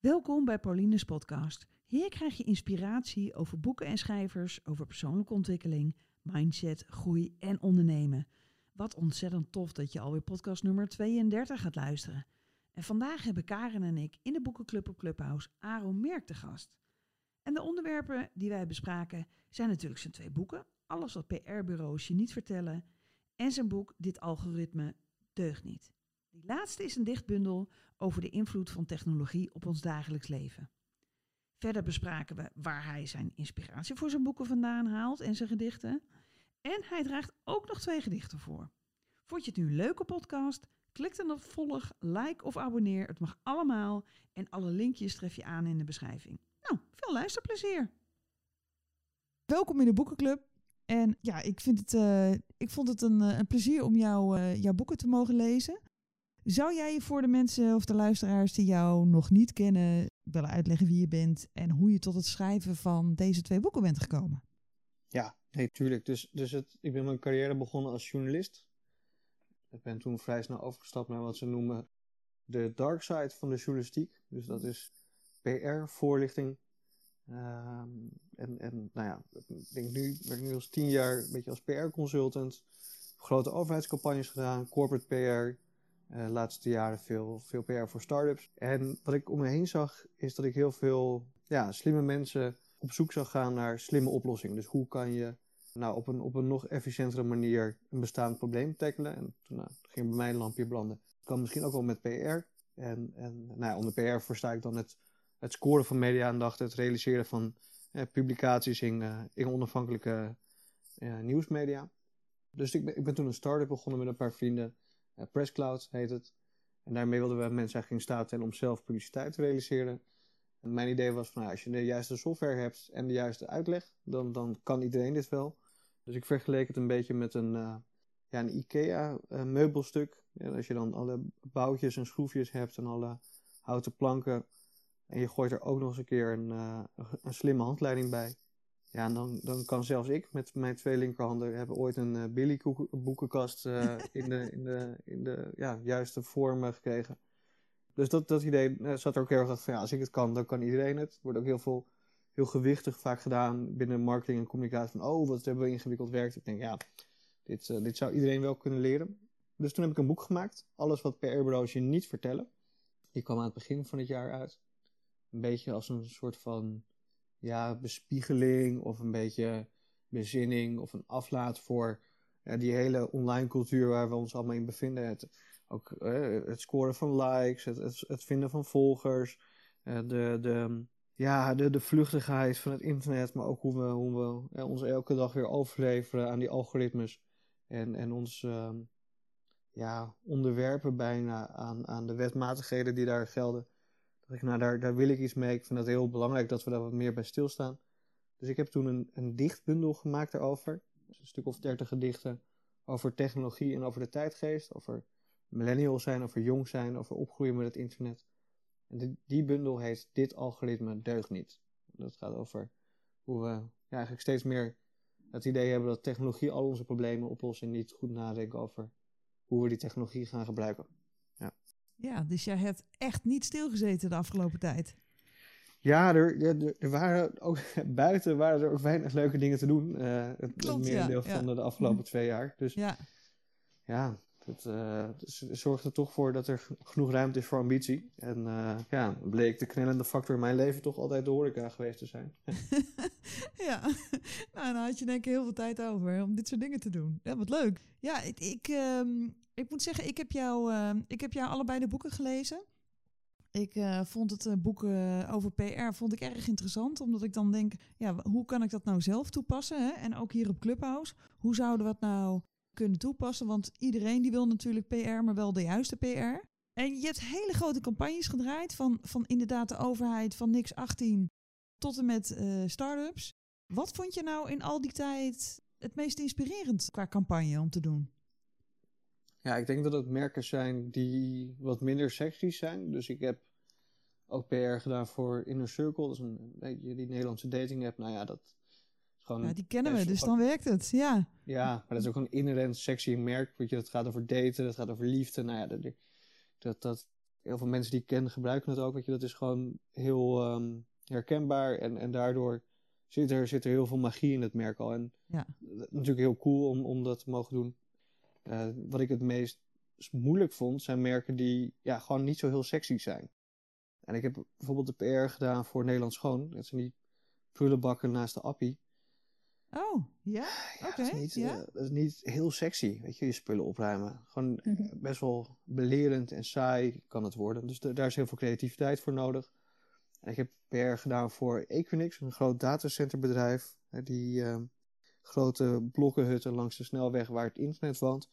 Welkom bij Pauline's podcast. Hier krijg je inspiratie over boeken en schrijvers, over persoonlijke ontwikkeling, mindset, groei en ondernemen. Wat ontzettend tof dat je alweer podcast nummer 32 gaat luisteren. En vandaag hebben Karen en ik in de boekenclub op Clubhouse Aaron Merk te gast. En de onderwerpen die wij bespraken zijn natuurlijk zijn 2 boeken. Alles wat PR-bureaus je niet vertellen. En zijn boek Dit algoritme deugt niet. Die laatste is een dichtbundel over de invloed van technologie op ons dagelijks leven. Verder bespraken we waar hij zijn inspiratie voor zijn boeken vandaan haalt en zijn gedichten. En hij draagt ook nog 2 gedichten voor. Vond je het nu een leuke podcast? Klik dan op volg, like of abonneer. Het mag allemaal en alle linkjes tref je aan in de beschrijving. Nou, veel luisterplezier. Welkom in de boekenclub. En ja, ik vond het een plezier om jouw boeken te mogen lezen. Zou jij je voor de mensen of de luisteraars die jou nog niet kennen willen uitleggen wie je bent en hoe je tot het schrijven van deze 2 boeken bent gekomen? Ja, nee, tuurlijk. Ik ben mijn carrière begonnen als journalist. Ik ben toen vrij snel overgestapt naar wat ze noemen de dark side van de journalistiek. Dus dat is PR, voorlichting. Ik denk nu, werk nu als 10 jaar een beetje als PR-consultant. Grote overheidscampagnes gedaan, corporate PR. De laatste jaren veel PR voor start-ups. En wat ik om me heen zag, is dat ik heel veel slimme mensen op zoek zou gaan naar slimme oplossingen. Dus hoe kan je op een nog efficiëntere manier een bestaand probleem tackelen? En toen ging bij mij een lampje branden. Dat kan misschien ook wel met PR. Onder PR versta ik dan het scoren van media-aandacht, het realiseren van publicaties in onafhankelijke nieuwsmedia. Dus ik ben toen een start-up begonnen met een paar vrienden. Presscloud heet het. En daarmee wilden we mensen eigenlijk in staat stellen om zelf publiciteit te realiseren. En mijn idee was van, als je de juiste software hebt en de juiste uitleg, dan kan iedereen dit wel. Dus ik vergeleek het een beetje met een IKEA meubelstuk. Ja, als je dan alle boutjes en schroefjes hebt en alle houten planken. En je gooit er ook nog eens een keer een slimme handleiding bij. Ja, en dan kan zelfs ik met mijn 2 linkerhanden hebben ooit een Billy boekenkast in de juiste vorm gekregen. Dus dat idee zat er ook heel erg van, als ik het kan, dan kan iedereen het. Er wordt ook heel gewichtig vaak gedaan binnen marketing en communicatie van, wat hebben we ingewikkeld werkt. Ik denk, dit zou iedereen wel kunnen leren. Dus toen heb ik een boek gemaakt, Alles wat PR-bureaus je niet vertellen. Die kwam aan het begin van het jaar uit. Een beetje als een soort van bespiegeling of een beetje bezinning of een aflaat voor die hele online cultuur waar we ons allemaal in bevinden. Het scoren van likes, het vinden van volgers, de vluchtigheid van het internet, maar ook hoe we ons elke dag weer overleveren aan die algoritmes en ons onderwerpen bijna aan de wetmatigheden die daar gelden. Daar wil ik iets mee. Ik vind het heel belangrijk dat we daar wat meer bij stilstaan. Dus ik heb toen een dichtbundel gemaakt daarover. Dus een stuk of 30 gedichten over technologie en over de tijdgeest. Over millennials zijn, over jong zijn, over opgroeien met het internet. En die bundel heet Dit algoritme deugt niet. Dat gaat over hoe we eigenlijk steeds meer het idee hebben dat technologie al onze problemen oplost en niet goed nadenken over hoe we die technologie gaan gebruiken. Ja, dus jij hebt echt niet stilgezeten de afgelopen tijd. Ja, er waren ook buiten waren er ook weinig leuke dingen te doen. Het merendeel van de afgelopen 2 jaar. Dus het zorgt er toch voor dat er genoeg ruimte is voor ambitie. En bleek de knellende factor in mijn leven toch altijd de horeca geweest te zijn. Ja, dan had je denk ik heel veel tijd over om dit soort dingen te doen. Ja, wat leuk. Ja, ik moet zeggen, ik heb jou allebei de boeken gelezen. Ik vond het boek over PR vond ik erg interessant, omdat ik dan denk, hoe kan ik dat nou zelf toepassen? Hè? En ook hier op Clubhouse, hoe zouden we het nou kunnen toepassen? Want iedereen die wil natuurlijk PR, maar wel de juiste PR. En je hebt hele grote campagnes gedraaid van inderdaad de overheid van niks 18 tot en met start-ups. Wat vond je nou in al die tijd het meest inspirerend qua campagne om te doen? Ja, ik denk dat het merken zijn die wat minder sexy zijn. Dus ik heb ook PR gedaan voor Inner Circle. Dat is een beetje die Nederlandse dating app. Dat is gewoon... Ja, die kennen we, dus dan werkt het, ja. Ja, maar dat is ook een inherent sexy merk. Weet je, dat gaat over daten, dat gaat over liefde. Dat heel veel mensen die ik ken gebruiken het ook. Weet je, dat is gewoon heel herkenbaar. En daardoor zit er heel veel magie in het merk al. En natuurlijk heel cool om dat te mogen doen. Wat ik het meest moeilijk vond, zijn merken die gewoon niet zo heel sexy zijn. En ik heb bijvoorbeeld de PR gedaan voor Nederland Schoon. Dat zijn die prullenbakken naast de appie. Oh, ja? Oké. Dat is niet heel sexy, weet je spullen opruimen. Gewoon best wel belerend en saai kan het worden. Dus daar is heel veel creativiteit voor nodig. En ik heb PR gedaan voor Equinix, een groot datacenterbedrijf. Die grote blokkenhutten langs de snelweg waar het internet woont.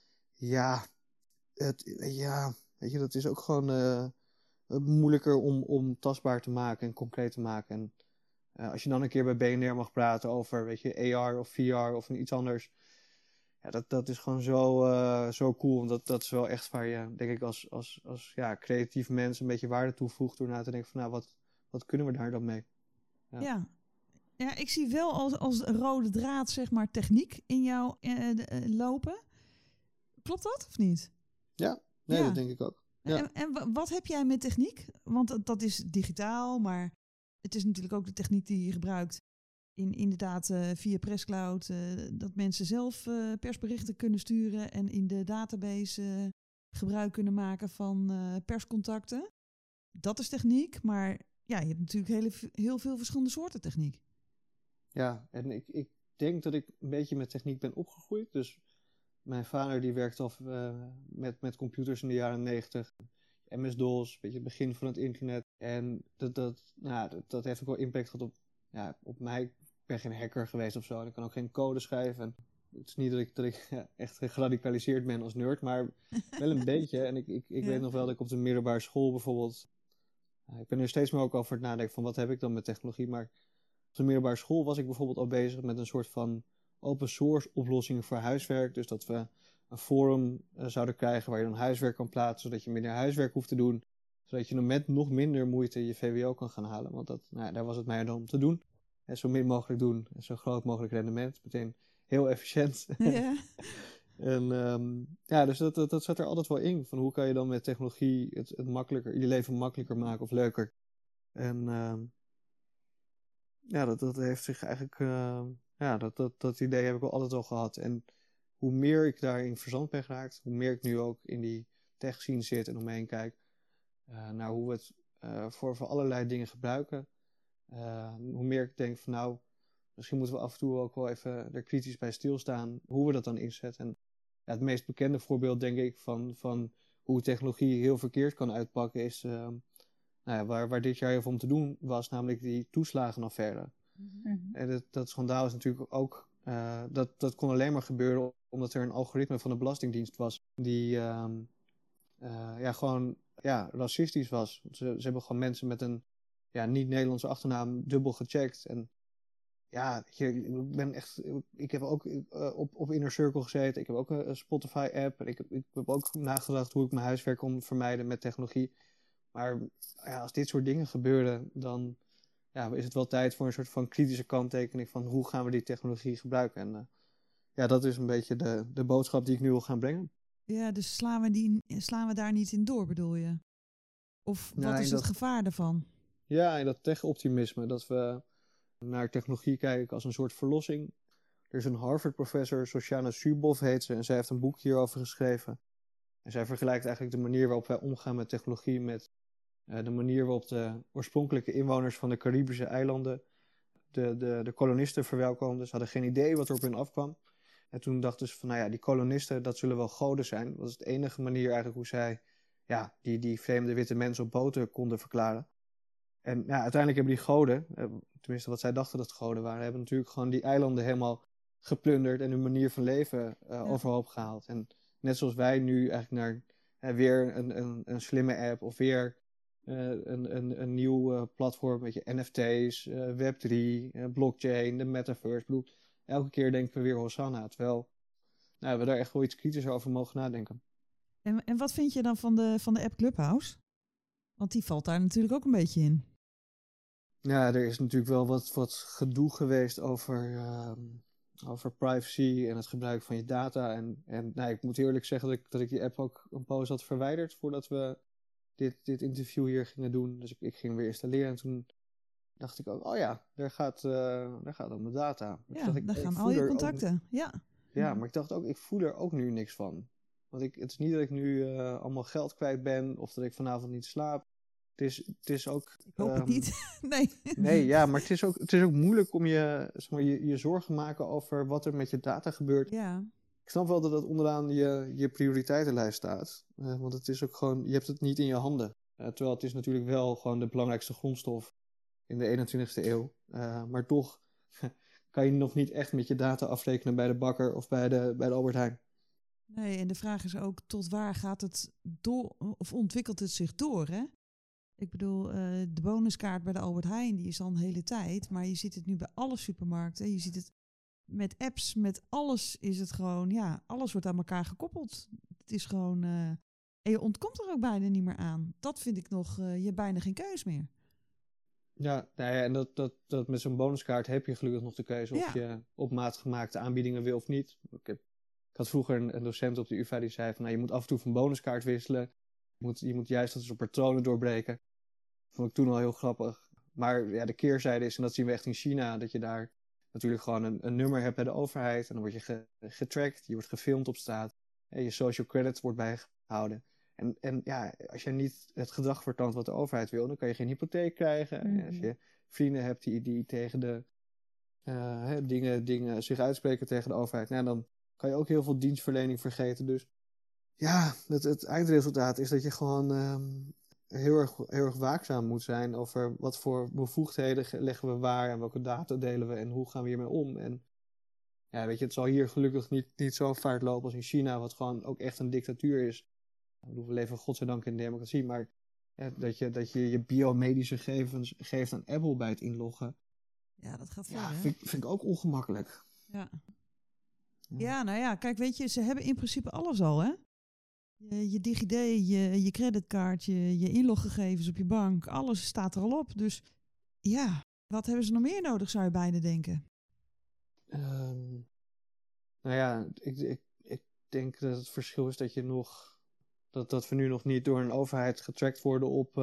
Weet je, dat is ook gewoon moeilijker om tastbaar te maken en concreet te maken. En als je dan een keer bij BNR mag praten over, weet je, AR of VR of iets anders. Ja, dat is gewoon zo cool. Want dat is wel echt waar je, denk ik, als creatief mens een beetje waarde toevoegt door na te denken van, nou, wat kunnen we daar dan mee? Ja, ik zie wel als rode draad, zeg maar, techniek in jou lopen. Klopt dat of niet? Ja, dat denk ik ook. Ja. En wat heb jij met techniek? Want dat is digitaal, maar het is natuurlijk ook de techniek die je gebruikt inderdaad via Presscloud. Dat mensen zelf persberichten kunnen sturen en in de database gebruik kunnen maken van perscontacten. Dat is techniek, maar je hebt natuurlijk heel veel verschillende soorten techniek. Ja, en ik denk dat ik een beetje met techniek ben opgegroeid. Dus mijn vader die werkte al met computers in de jaren 90. MS-DOS, een beetje het begin van het internet. En dat heeft ook wel impact gehad op mij. Ik ben geen hacker geweest of zo. En ik kan ook geen code schrijven. En het is niet dat ik echt geradicaliseerd ben als nerd, maar wel een beetje. En ik weet nog wel dat ik op de middelbare school bijvoorbeeld... ik ben er steeds meer ook over het nadenken van wat heb ik dan met technologie. Maar op de middelbare school was ik bijvoorbeeld al bezig met een soort van open source oplossingen voor huiswerk. Dus dat we een forum zouden krijgen waar je dan huiswerk kan plaatsen, zodat je minder huiswerk hoeft te doen. Zodat je met nog minder moeite je VWO kan gaan halen. Want daar was het mij dan om te doen. En zo min mogelijk doen en zo groot mogelijk rendement. Meteen heel efficiënt. Ja. En dus dat zat er altijd wel in. Van hoe kan je dan met technologie het makkelijker, je leven makkelijker maken of leuker. En dat heeft zich eigenlijk... dat idee heb ik wel altijd al gehad. En hoe meer ik daarin verzand ben geraakt, hoe meer ik nu ook in die tech scene zit en omheen kijk naar hoe we het voor allerlei dingen gebruiken. Hoe meer ik denk van nou, misschien moeten we af en toe ook wel even er kritisch bij stilstaan hoe we dat dan inzetten. En het meest bekende voorbeeld denk ik van hoe technologie heel verkeerd kan uitpakken is waar dit jaar heel veel om te doen was, namelijk die toeslagenaffaire. Mm-hmm. En dat schandaal is natuurlijk ook... dat kon alleen maar gebeuren omdat er een algoritme van de Belastingdienst was die gewoon racistisch was. Ze hebben gewoon mensen met een niet-Nederlandse achternaam dubbel gecheckt. En ik heb ook op Inner Circle gezeten. Ik heb ook een Spotify-app. En ik heb ook nagedacht hoe ik mijn huiswerk kon vermijden met technologie. Maar als dit soort dingen gebeuren, dan is het wel tijd voor een soort van kritische kanttekening van hoe gaan we die technologie gebruiken. En dat is een beetje de boodschap die ik nu wil gaan brengen. Ja, dus slaan we daar niet in door, bedoel je? Of wat is het gevaar daarvan? Ja, en dat tech-optimisme, dat we naar technologie kijken als een soort verlossing. Er is een Harvard-professor, Shoshana Zuboff heet ze, en zij heeft een boek hierover geschreven. En zij vergelijkt eigenlijk de manier waarop wij omgaan met technologie met de manier waarop de oorspronkelijke inwoners van de Caribische eilanden de kolonisten verwelkomden. Ze hadden geen idee wat er op hun afkwam. En toen dachten ze van, die kolonisten, dat zullen wel goden zijn. Dat was de enige manier eigenlijk hoe zij die vreemde witte mensen op boten konden verklaren. En uiteindelijk hebben die goden, tenminste wat zij dachten dat goden waren, hebben natuurlijk gewoon die eilanden helemaal geplunderd en hun manier van leven overhoop gehaald. En net zoals wij nu eigenlijk naar weer een slimme app of weer een nieuw platform met je NFT's, Web3, blockchain, de metaverse. Elke keer denken we weer Hosanna, terwijl we daar echt wel iets kritischer over mogen nadenken. En wat vind je dan van de app Clubhouse? Want die valt daar natuurlijk ook een beetje in. Ja, er is natuurlijk wel wat gedoe geweest over privacy en het gebruik van je data. En ik moet eerlijk zeggen dat ik die app ook een poos had verwijderd voordat we dit interview hier gingen doen. Dus ik ging weer installeren en toen dacht ik ook, oh ja, daar gaat al mijn data. Maar toen Ja, dacht ik, daar ik gaan voel al je er ook, contacten. Ja. ja, maar ik dacht ook, ik voel er ook nu niks van. Want het is niet dat ik nu allemaal geld kwijt ben of dat ik vanavond niet slaap. Het is ook... Ik hoop het niet. Nee. Nee, ja, maar het is ook moeilijk om zeg maar, je zorgen te maken over wat er met je data gebeurt. Ja. Ik snap wel dat dat onderaan je prioriteitenlijst staat. Want het is ook gewoon, je hebt het niet in je handen. Terwijl het is natuurlijk wel gewoon de belangrijkste grondstof in de 21ste eeuw. Maar toch kan je nog niet echt met je data afrekenen bij de bakker of bij de Albert Heijn. Nee, en de vraag is ook tot waar gaat het door of ontwikkelt het zich door, hè? Ik bedoel, de bonuskaart bij de Albert Heijn, die is al een hele tijd. Maar je ziet het nu bij alle supermarkten. Je ziet het met apps, met alles is het gewoon, ja, alles wordt aan elkaar gekoppeld. Het is gewoon, en je ontkomt er ook bijna niet meer aan. Dat vind ik nog, je hebt bijna geen keus meer. Ja, nou ja, en dat met zo'n bonuskaart heb je gelukkig nog de keuze of je op maat gemaakte aanbiedingen wil of niet. Ik had vroeger een docent op de UvA die zei van, nou, je moet af en toe van bonuskaart wisselen. Je moet juist dat soort patronen doorbreken. Dat vond ik toen al heel grappig. Maar ja, de keerzijde is, en dat zien we echt in China, dat je daar natuurlijk gewoon een nummer hebt bij de overheid. En dan word je getracked, je wordt gefilmd op straat. En je social credit wordt bijgehouden. En ja, als je niet het gedrag vertoont wat de overheid wil, dan kan je geen hypotheek krijgen. Mm-hmm. En als je vrienden hebt die tegen de dingen zich uitspreken tegen de overheid, nou, dan kan je ook heel veel dienstverlening vergeten. Dus ja, het eindresultaat is dat je gewoon heel erg waakzaam moet zijn over wat voor bevoegdheden leggen we waar en welke data delen we en hoe gaan we hiermee om. En ja, weet je, het zal hier gelukkig niet zo vaart lopen als in China, wat gewoon ook echt een dictatuur is. We leven godzijdank in democratie, maar dat je biomedische gegevens geeft aan Apple bij het inloggen. Ja, dat gaat Ja, verder. vind ik ook ongemakkelijk. Ja. Ja, nou ja, kijk, weet je, ze hebben in principe alles al, hè? Je DigiD, je creditcard, je inloggegevens op je bank, alles staat er al op. Dus ja, wat hebben ze nog meer nodig, zou je bijna denken? Nou ja, ik denk dat het verschil is dat je nog... Dat we nu nog niet door een overheid getrackt worden op...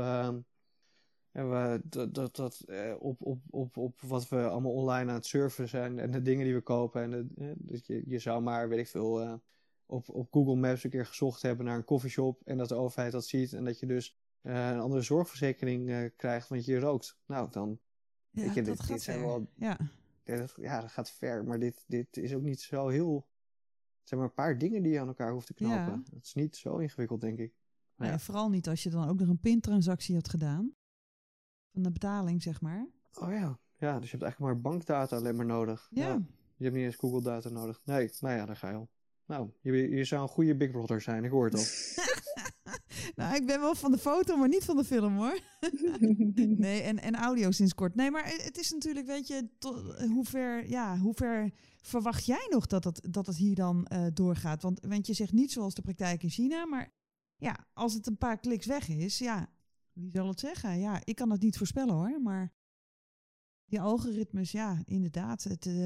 op wat we allemaal online aan het surfen zijn en de dingen die we kopen. En dat je zou maar, weet ik veel, op Google Maps een keer gezocht hebben naar een coffeeshop en dat de overheid dat ziet en dat je dus een andere zorgverzekering krijgt, want je rookt. Nou, dan Ja, weet je, dat gaat dit zijn ver. wel... Ja, dat gaat ver, maar dit is ook niet zo heel... Het zijn maar een paar dingen die je aan elkaar hoeft te knopen. Ja. Het is niet zo ingewikkeld, denk ik. Nou ja, vooral niet als je dan ook nog een pintransactie hebt gedaan. Van de betaling, zeg maar. Oh ja. Ja, dus je hebt eigenlijk maar bankdata alleen maar nodig. Ja. Je hebt niet eens Google data nodig. Nee, nou ja, daar ga je al. Nou, je zou een goede Big Brother zijn, ik hoor het al. Nou, ik ben wel van de foto, maar niet van de film, hoor. Nee, en audio sinds kort. Nee, maar het is natuurlijk, weet je, hoe ver verwacht jij nog dat het hier dan doorgaat? Want je zegt niet zoals de praktijk in China, maar ja, als het een paar kliks weg is, ja, wie zal het zeggen? Ja, ik kan het niet voorspellen, hoor, maar die algoritmes, ja, inderdaad,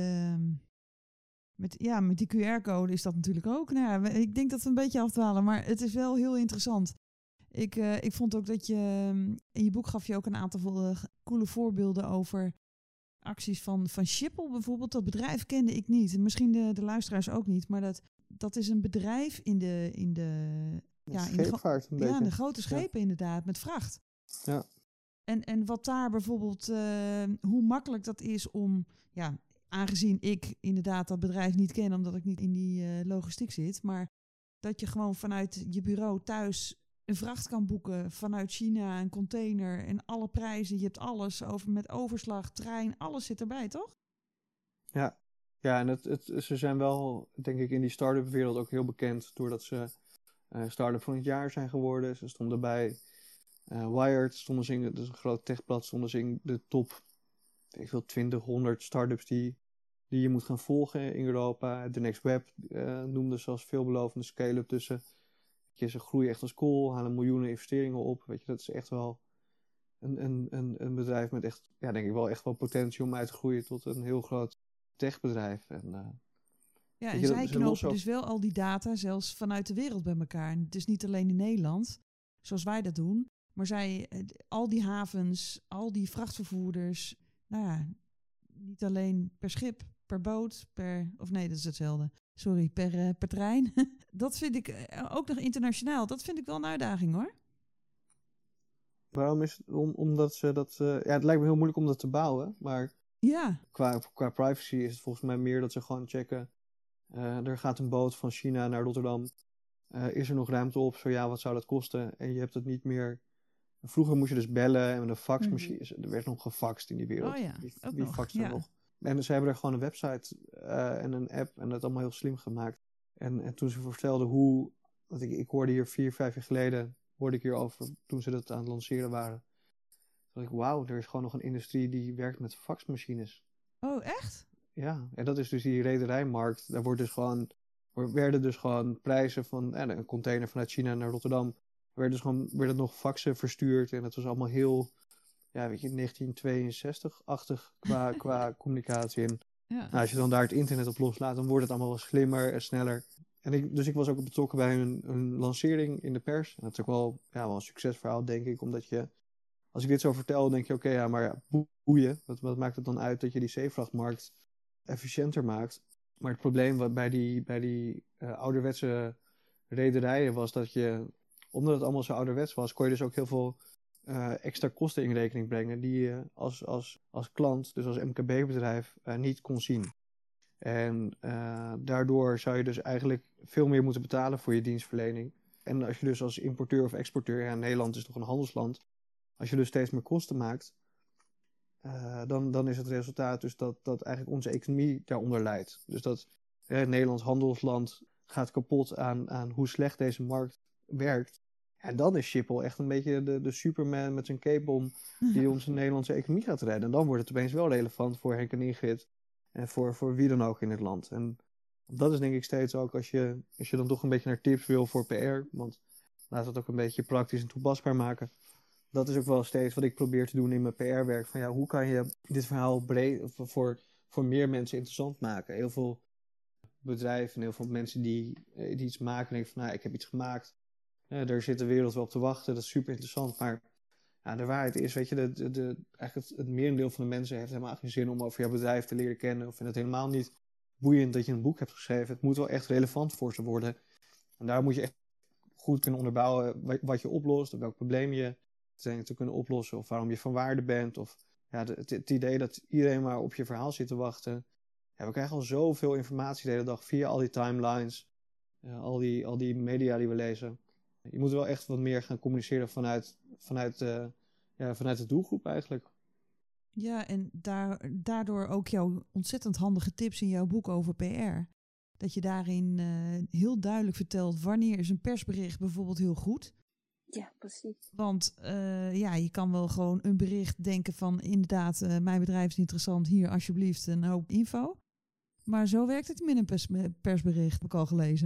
met die QR-code is dat natuurlijk ook. Nou ja, ik denk dat we een beetje afdwalen, maar het is wel heel interessant. Ik vond ook dat je... In je boek gaf je ook een aantal coole voorbeelden over acties van Schiphol bijvoorbeeld. Dat bedrijf kende ik niet. Misschien de luisteraars ook niet. Maar dat is een bedrijf in de scheepvaart een beetje. Ja, de grote schepen inderdaad, met vracht. Ja. En wat daar bijvoorbeeld... hoe makkelijk dat is om... Ja, aangezien ik inderdaad dat bedrijf niet ken, omdat ik niet in die logistiek zit. Maar dat je gewoon vanuit je bureau thuis een vracht kan boeken vanuit China, een container en alle prijzen. Je hebt alles met overslag, trein, alles zit erbij, toch? Ja, en ze zijn wel, denk ik, in die start-up wereld ook heel bekend doordat ze start-up van het jaar zijn geworden. Ze stonden bij Wired, stonden ze dat is een groot techblad, stonden ze in de top, ik veel, 200 start-ups die je moet gaan volgen in Europa. The Next Web noemde ze als veelbelovende scale-up tussen. Ze groeien echt als kool, halen miljoenen investeringen op. Weet je, dat is echt wel een bedrijf met echt, ja, denk ik wel echt wel potentie om uit te groeien tot een heel groot techbedrijf. En zij knopen dus wel al die data zelfs vanuit de wereld bij elkaar. En dus niet alleen in Nederland, zoals wij dat doen. Maar al die havens, al die vrachtvervoerders, nou ja, niet alleen per schip, per boot, of nee, dat is hetzelfde. Sorry, per trein. Dat vind ik ook nog internationaal. Dat vind ik wel een uitdaging hoor. Waarom is het? Omdat ze dat... ja, het lijkt me heel moeilijk om dat te bouwen. Maar Ja. qua privacy is het volgens mij meer dat ze gewoon checken. Er gaat een boot van China naar Rotterdam. Is er nog ruimte op? Zo ja, wat zou dat kosten? En je hebt het niet meer... Vroeger moest je dus bellen en met een faxmachine. Er werd nog gefaxt in die wereld. Oh ja, wie faxt er nog? En ze hebben er gewoon een website en een app en dat allemaal heel slim gemaakt. En toen ze vertelden hoe... Want ik hoorde hier 4-5 jaar geleden... hoorde ik hierover toen ze dat aan het lanceren waren. Toen dacht ik, wauw, er is gewoon nog een industrie die werkt met faxmachines. Oh, echt? Ja, en dat is dus die rederijmarkt. Daar werden dus gewoon prijzen van een container vanuit China naar Rotterdam. Werden nog faxen verstuurd en dat was allemaal heel, ja, weet je, 1962-achtig qua communicatie. En nou, als je dan daar het internet op loslaat, dan wordt het allemaal wel slimmer en sneller. Dus ik was ook betrokken bij een lancering in de pers. En dat is ook wel een succesverhaal, denk ik. Omdat als ik dit zo vertel, denk je, oké, ja, maar ja, boeien. Wat maakt het dan uit dat je die zeevrachtmarkt efficiënter maakt? Maar het probleem wat bij die ouderwetse rederijen was dat omdat het allemaal zo ouderwets was, kon je dus ook heel veel extra kosten in rekening brengen die je als klant, dus als MKB-bedrijf, niet kon zien. En daardoor zou je dus eigenlijk veel meer moeten betalen voor je dienstverlening. En als je dus als importeur of exporteur, ja, Nederland is toch een handelsland, als je dus steeds meer kosten maakt, dan is het resultaat dus dat eigenlijk onze economie daaronder leidt. Dus dat Nederland handelsland gaat kapot aan hoe slecht deze markt werkt. En dan is Schiphol echt een beetje de Superman met zijn cape om die onze Nederlandse economie gaat redden. En dan wordt het opeens wel relevant voor Henk en Ingrid en voor wie dan ook in het land. En dat is denk ik steeds ook als je dan toch een beetje naar tips wil voor PR, want laat het ook een beetje praktisch en toepasbaar maken. Dat is ook wel steeds wat ik probeer te doen in mijn PR-werk. Van ja, hoe kan je dit verhaal breed voor meer mensen interessant maken? Heel veel bedrijven en heel veel mensen die iets maken, denken van nou, ik heb iets gemaakt. Daar zit de wereld wel op te wachten. Dat is super interessant. Maar ja, de waarheid is, weet je, eigenlijk het merendeel van de mensen heeft helemaal geen zin om over jouw bedrijf te leren kennen. Of vindt het helemaal niet boeiend dat je een boek hebt geschreven. Het moet wel echt relevant voor ze worden. En daar moet je echt goed kunnen onderbouwen wat je oplost, of welk probleem je te kunnen oplossen, of waarom je van waarde bent. Of ja, het idee dat iedereen maar op je verhaal zit te wachten. Ja, we krijgen al zoveel informatie de hele dag via al die timelines, al die media die we lezen. Je moet wel echt wat meer gaan communiceren vanuit de doelgroep eigenlijk. Ja, en daardoor ook jouw ontzettend handige tips in jouw boek over PR. Dat je daarin heel duidelijk vertelt wanneer is een persbericht bijvoorbeeld heel goed. Ja, precies. Want je kan wel gewoon een bericht denken van inderdaad, mijn bedrijf is interessant, hier alsjeblieft een hoop info. Maar zo werkt het met een persbericht, heb ik al gelezen.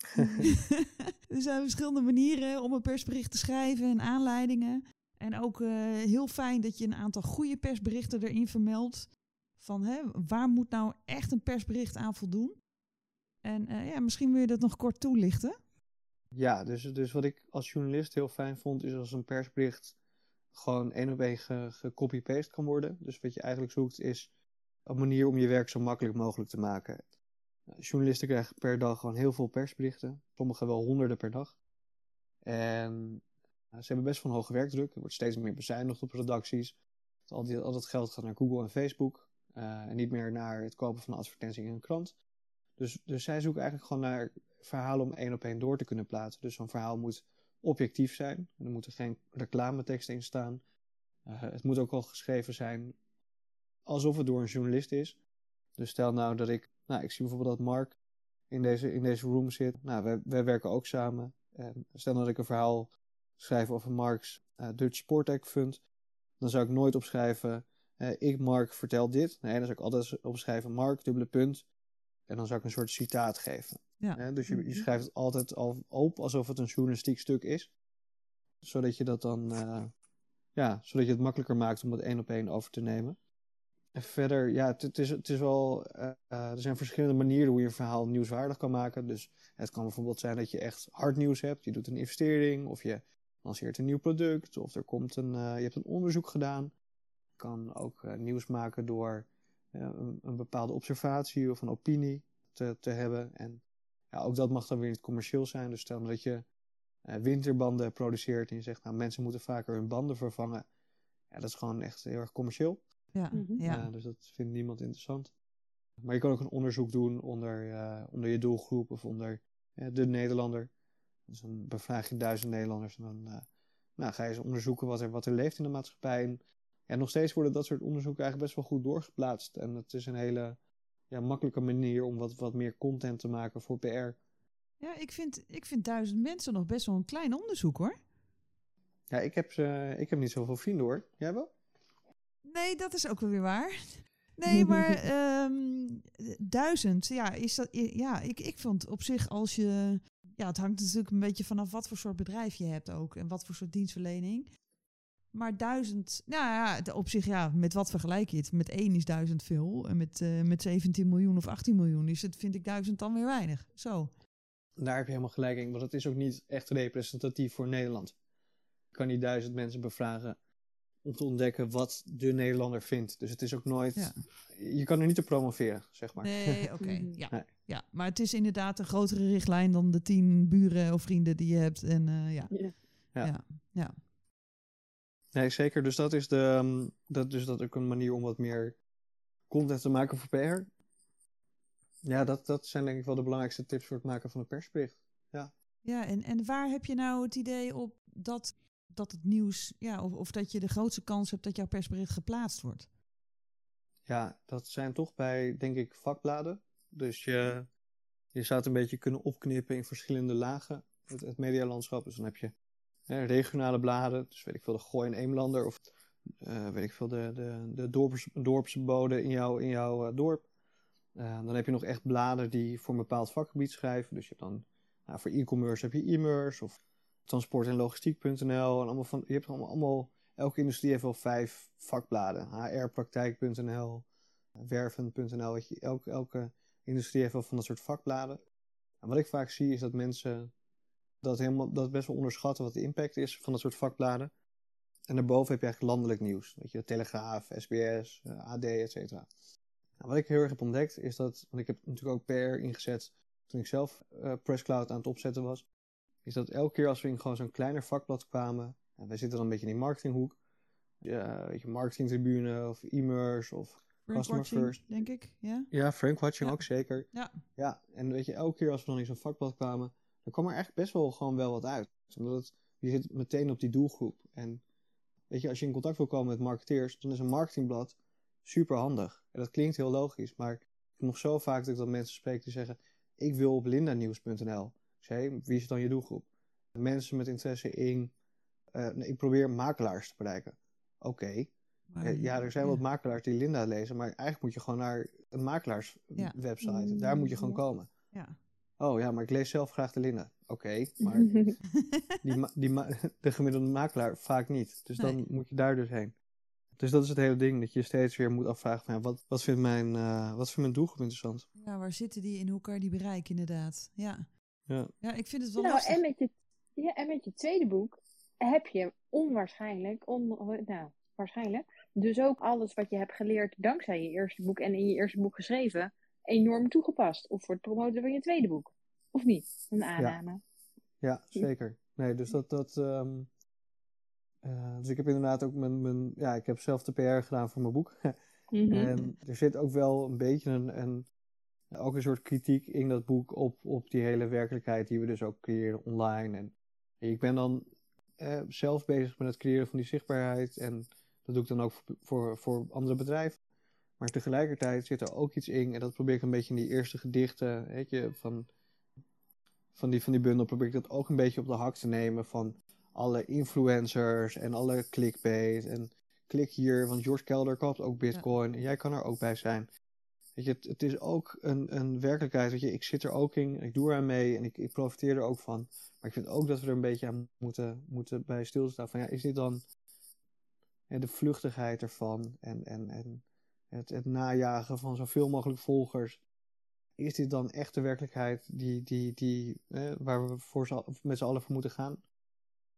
Er zijn verschillende manieren om een persbericht te schrijven en aanleidingen. En ook heel fijn dat je een aantal goede persberichten erin vermeldt. Van waar moet nou echt een persbericht aan voldoen? En misschien wil je dat nog kort toelichten. Ja, dus wat ik als journalist heel fijn vond, is als een persbericht gewoon 1 op 1 gecopy-paste kan worden. Dus wat je eigenlijk zoekt is een manier om je werk zo makkelijk mogelijk te maken. Journalisten krijgen per dag gewoon heel veel persberichten. Sommigen wel honderden per dag. En ze hebben best wel een hoge werkdruk. Er wordt steeds meer bezuinigd op redacties. Al dat geld gaat naar Google en Facebook. En niet meer naar het kopen van advertenties in een krant. Dus zij zoeken eigenlijk gewoon naar verhalen om 1 op 1 door te kunnen plaatsen. Dus zo'n verhaal moet objectief zijn. Er moeten geen reclameteksten in staan. Het moet ook al geschreven zijn alsof het door een journalist is. Dus stel nou dat ik zie bijvoorbeeld dat Mark in deze room zit. Nou, wij werken ook samen. En stel nou dat ik een verhaal schrijf over Mark's Dutch Sport Tech Fund. Dan zou ik nooit opschrijven, ik Mark vertel dit. Nee, dan zou ik altijd opschrijven Mark, dubbele punt. En dan zou ik een soort citaat geven. Ja. Dus je schrijft het altijd al op alsof het een journalistiek stuk is. Zodat je dat dan, zodat je het makkelijker maakt om het 1 op 1 over te nemen. En verder, ja, het is wel, er zijn verschillende manieren hoe je een verhaal nieuwswaardig kan maken. Dus het kan bijvoorbeeld zijn dat je echt hard nieuws hebt. Je doet een investering of je lanceert een nieuw product of er komt je hebt een onderzoek gedaan. Je kan ook nieuws maken door een bepaalde observatie of een opinie te hebben. En ja, ook dat mag dan weer niet commercieel zijn. Dus stel dat je winterbanden produceert en je zegt, nou, mensen moeten vaker hun banden vervangen. Ja, dat is gewoon echt heel erg commercieel. Ja, ja. Dus dat vindt niemand interessant. Maar je kan ook een onderzoek doen onder je doelgroep of onder de Nederlander. Dus dan bevraag je 1000 Nederlanders en dan ga je eens onderzoeken wat er leeft in de maatschappij. En nog steeds worden dat soort onderzoeken eigenlijk best wel goed doorgeplaatst. En het is een hele makkelijke manier om wat meer content te maken voor PR. Ja, ik vind 1000 mensen nog best wel een klein onderzoek, hoor. Ja, ik heb niet zoveel vrienden, hoor. Jij wel? Nee, dat is ook wel weer waar. Nee, maar 1000, ja, is dat, ja, ik vond op zich als je... Ja, het hangt natuurlijk een beetje vanaf wat voor soort bedrijf je hebt ook. En wat voor soort dienstverlening. Maar 1000, nou ja, op zich, ja, met wat vergelijk je het? Met 1 is 1000 veel. En met 17 miljoen of 18 miljoen vind ik 1000 dan weer weinig. Zo. Daar heb je helemaal gelijk in, want het is ook niet echt representatief voor Nederland. Je kan niet 1000 mensen bevragen om te ontdekken wat de Nederlander vindt. Dus het is ook nooit... Ja. Je kan er niet te promoveren, zeg maar. Nee, oké. Ja. Nee. Ja, maar het is inderdaad een grotere richtlijn dan de 10 buren of vrienden die je hebt. En ja. Nee, zeker. Dus dat is dat ook een manier om wat meer content te maken voor PR. Ja, dat zijn denk ik wel de belangrijkste tips voor het maken van een persbericht. Ja, ja en waar heb je nou het idee op dat het nieuws... Ja, of dat je de grootste kans hebt dat jouw persbericht geplaatst wordt? Ja, dat zijn toch bij, denk ik, vakbladen. Dus je zou het een beetje kunnen opknippen in verschillende lagen. Het medialandschap. Dus dan heb je regionale bladen. Dus weet ik veel, de Gooi en Eemlander. Of weet ik veel, de dorpsbode in jouw dorp. Dan heb je nog echt bladen die voor een bepaald vakgebied schrijven. Dus je hebt dan voor e-commerce heb je e-merse of transport- en logistiek.nl. En je hebt allemaal, elke industrie heeft wel 5 vakbladen. hrpraktijk.nl, werven.nl. Elke industrie heeft wel van dat soort vakbladen. En wat ik vaak zie is dat mensen dat best wel onderschatten wat de impact is van dat soort vakbladen. En daarboven heb je eigenlijk landelijk nieuws. Weet je, de Telegraaf, SBS, AD, et cetera. Nou, wat ik heel erg heb ontdekt is dat, want ik heb natuurlijk ook PR ingezet toen ik zelf PressCloud aan het opzetten was, is dat elke keer als we in gewoon zo'n kleiner vakblad kwamen, en wij zitten dan een beetje in die marketinghoek, weet je, marketingtribune of e-merse of customer first. Denk ik, ja? Ja, Frankwatching ook zeker. Ja, en weet je, elke keer als we dan in zo'n vakblad kwamen, dan kwam er echt best wel gewoon wel wat uit. Omdat je zit meteen op die doelgroep. En weet je, als je in contact wil komen met marketeers, dan is een marketingblad super handig. En dat klinkt heel logisch, maar ik heb nog zo vaak dat ik dan mensen spreek die zeggen, ik wil op lindanieuws.nl. Ik zeg, wie is dan je doelgroep? Mensen met interesse in, ik probeer makelaars te bereiken. Oké. Er zijn wat makelaars die Linda lezen, maar eigenlijk moet je gewoon naar een makelaarswebsite. Daar moet je gewoon komen. Ja. Oh ja, maar ik lees zelf graag de Linda. Oké, maar de gemiddelde makelaar vaak niet. Dus dan moet je daar dus heen. Dus dat is het hele ding, dat je steeds weer moet afvragen van wat vindt mijn doelgroep interessant? Ja, waar zitten die en hoe kan je die bereiken inderdaad? Ja, ik vind het wel nou, lastig. En met je tweede boek heb je waarschijnlijk, dus ook alles wat je hebt geleerd dankzij je eerste boek en in je eerste boek geschreven, enorm toegepast. Of voor het promoten van je tweede boek. Of niet? Een aanname. Ja, zeker. Nee, dus dus ik heb inderdaad ook ik heb zelf de PR gedaan voor mijn boek. En er zit ook wel een beetje ook een soort kritiek in dat boek op die hele werkelijkheid die we dus ook creëren online. En ik ben dan zelf bezig met het creëren van die zichtbaarheid. En dat doe ik dan ook voor andere bedrijven. Maar tegelijkertijd zit er ook iets in. En dat probeer ik een beetje in die eerste gedichten, weet je, van die bundel probeer ik dat ook een beetje op de hak te nemen van alle influencers en alle clickbait. En klik hier, want George Kelder koopt ook Bitcoin. En jij kan er ook bij zijn. Weet je, het is ook een werkelijkheid. Weet je, ik zit er ook in, ik doe er aan mee en ik profiteer er ook van. Maar ik vind ook dat we er een beetje aan moeten bij stilstaan. Van ja, is dit dan de vluchtigheid ervan en het najagen van zoveel mogelijk volgers? Is dit dan echt de werkelijkheid waar we met z'n allen voor moeten gaan?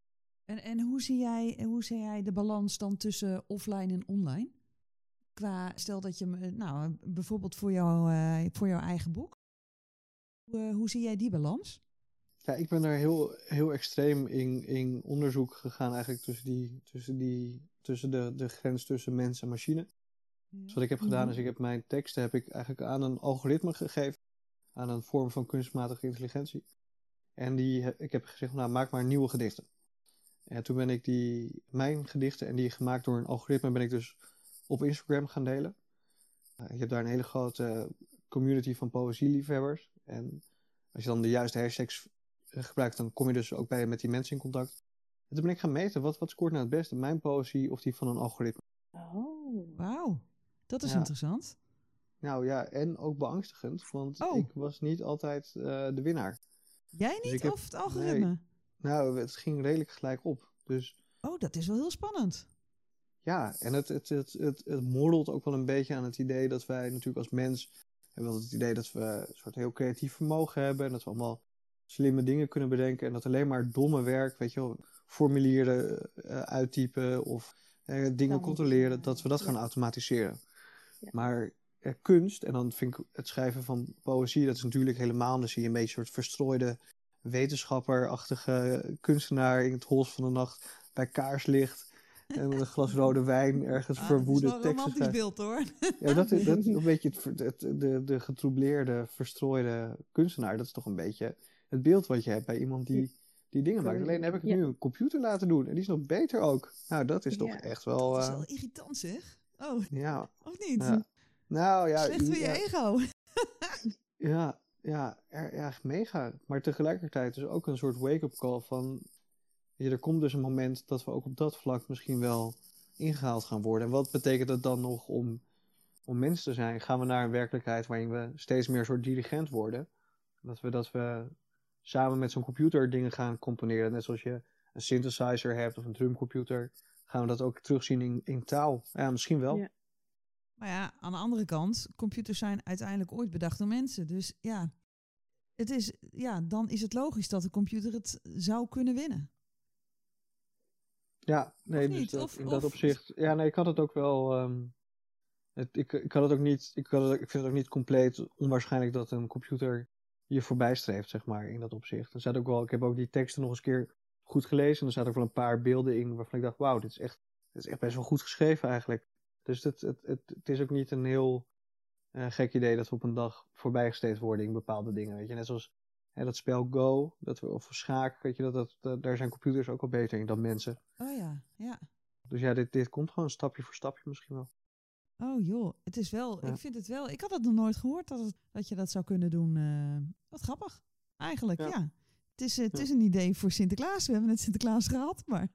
En hoe zie jij de balans dan tussen offline en online? Stel dat je, bijvoorbeeld voor jouw eigen boek. Hoe zie jij die balans? Ja, ik ben daar heel extreem in onderzoek gegaan eigenlijk tussen de grens tussen mens en machine. Dus wat ik heb gedaan is, ik heb mijn teksten eigenlijk aan een algoritme gegeven. Aan een vorm van kunstmatige intelligentie. En ik heb gezegd, nou, maak maar nieuwe gedichten. En toen ben ik mijn gedichten en die gemaakt door een algoritme ben ik dus op Instagram gaan delen. Je hebt daar een hele grote community van poëzieliefhebbers. En als je dan de juiste hashtags gebruikt, dan kom je dus ook met die mensen in contact. En toen ben ik gaan meten, wat scoort nou het beste? Mijn poëzie of die van een algoritme? Oh, wauw. Dat is Ja. interessant. Nou ja, en ook beangstigend, want ik was niet altijd de winnaar. Jij niet Dus of het algoritme? Nee, nou, het ging redelijk gelijk op. Dus, dat is wel heel spannend. Ja, en het morrelt ook wel een beetje aan het idee dat wij natuurlijk als mens hebben wel het idee dat we een soort heel creatief vermogen hebben en dat we allemaal slimme dingen kunnen bedenken en dat alleen maar domme werk, weet je wel, formulieren uittypen of dingen controleren, dat we dat gaan automatiseren. Ja. Maar kunst, en dan vind ik het schrijven van poëzie, dat is natuurlijk helemaal, dan zie je een beetje een soort verstrooide wetenschapperachtige kunstenaar in het hols van de nacht bij kaarslicht en met een glas rode wijn ergens verwoede teksten. Dat is wel een romantisch beeld, hoor. Ja, dat is een beetje de getroubleerde, verstrooide kunstenaar. Dat is toch een beetje het beeld wat je hebt bij iemand die dingen maakt. Alleen heb ik het nu een computer laten doen. En die is nog beter ook. Nou, dat is toch echt wel... Dat is wel irritant, zeg. Oh, ja. Of niet? Ja. Nou ja... Slecht voor je ego. Ja, mega. Maar tegelijkertijd is ook een soort wake-up call van... er komt dus een moment dat we ook op dat vlak misschien wel ingehaald gaan worden. En wat betekent dat dan nog om mens te zijn? Gaan we naar een werkelijkheid waarin we steeds meer een soort dirigent worden? Dat we samen met zo'n computer dingen gaan componeren. Net zoals je een synthesizer hebt of een drumcomputer. Gaan we dat ook terugzien in taal? Ja, misschien wel. Ja. Maar ja, aan de andere kant, computers zijn uiteindelijk ooit bedacht door mensen. Dus ja, dan is het logisch dat de computer het zou kunnen winnen. Ja, nee, dus in dat opzicht... Ja, nee, ik had het ook wel... Ik had het ook niet... Ik vind het ook niet compleet onwaarschijnlijk dat een computer je voorbij streeft, zeg maar, in dat opzicht. Ik heb ook die teksten nog eens een keer goed gelezen. En er zaten ook wel een paar beelden in waarvan ik dacht, wauw, dit is echt best wel goed geschreven eigenlijk. Dus het is ook niet een heel gek idee dat we op een dag voorbijgestreefd worden in bepaalde dingen. Weet je, net zoals dat spel Go, of schaak, weet je, daar zijn computers ook al beter in dan mensen. Oh ja. Dus ja, dit komt gewoon stapje voor stapje misschien wel. Oh joh, het is wel, ik vind het wel, ik had het nog nooit gehoord dat je dat zou kunnen doen. Wat grappig, eigenlijk, ja. Het is een idee voor Sinterklaas, we hebben net Sinterklaas gehad, maar...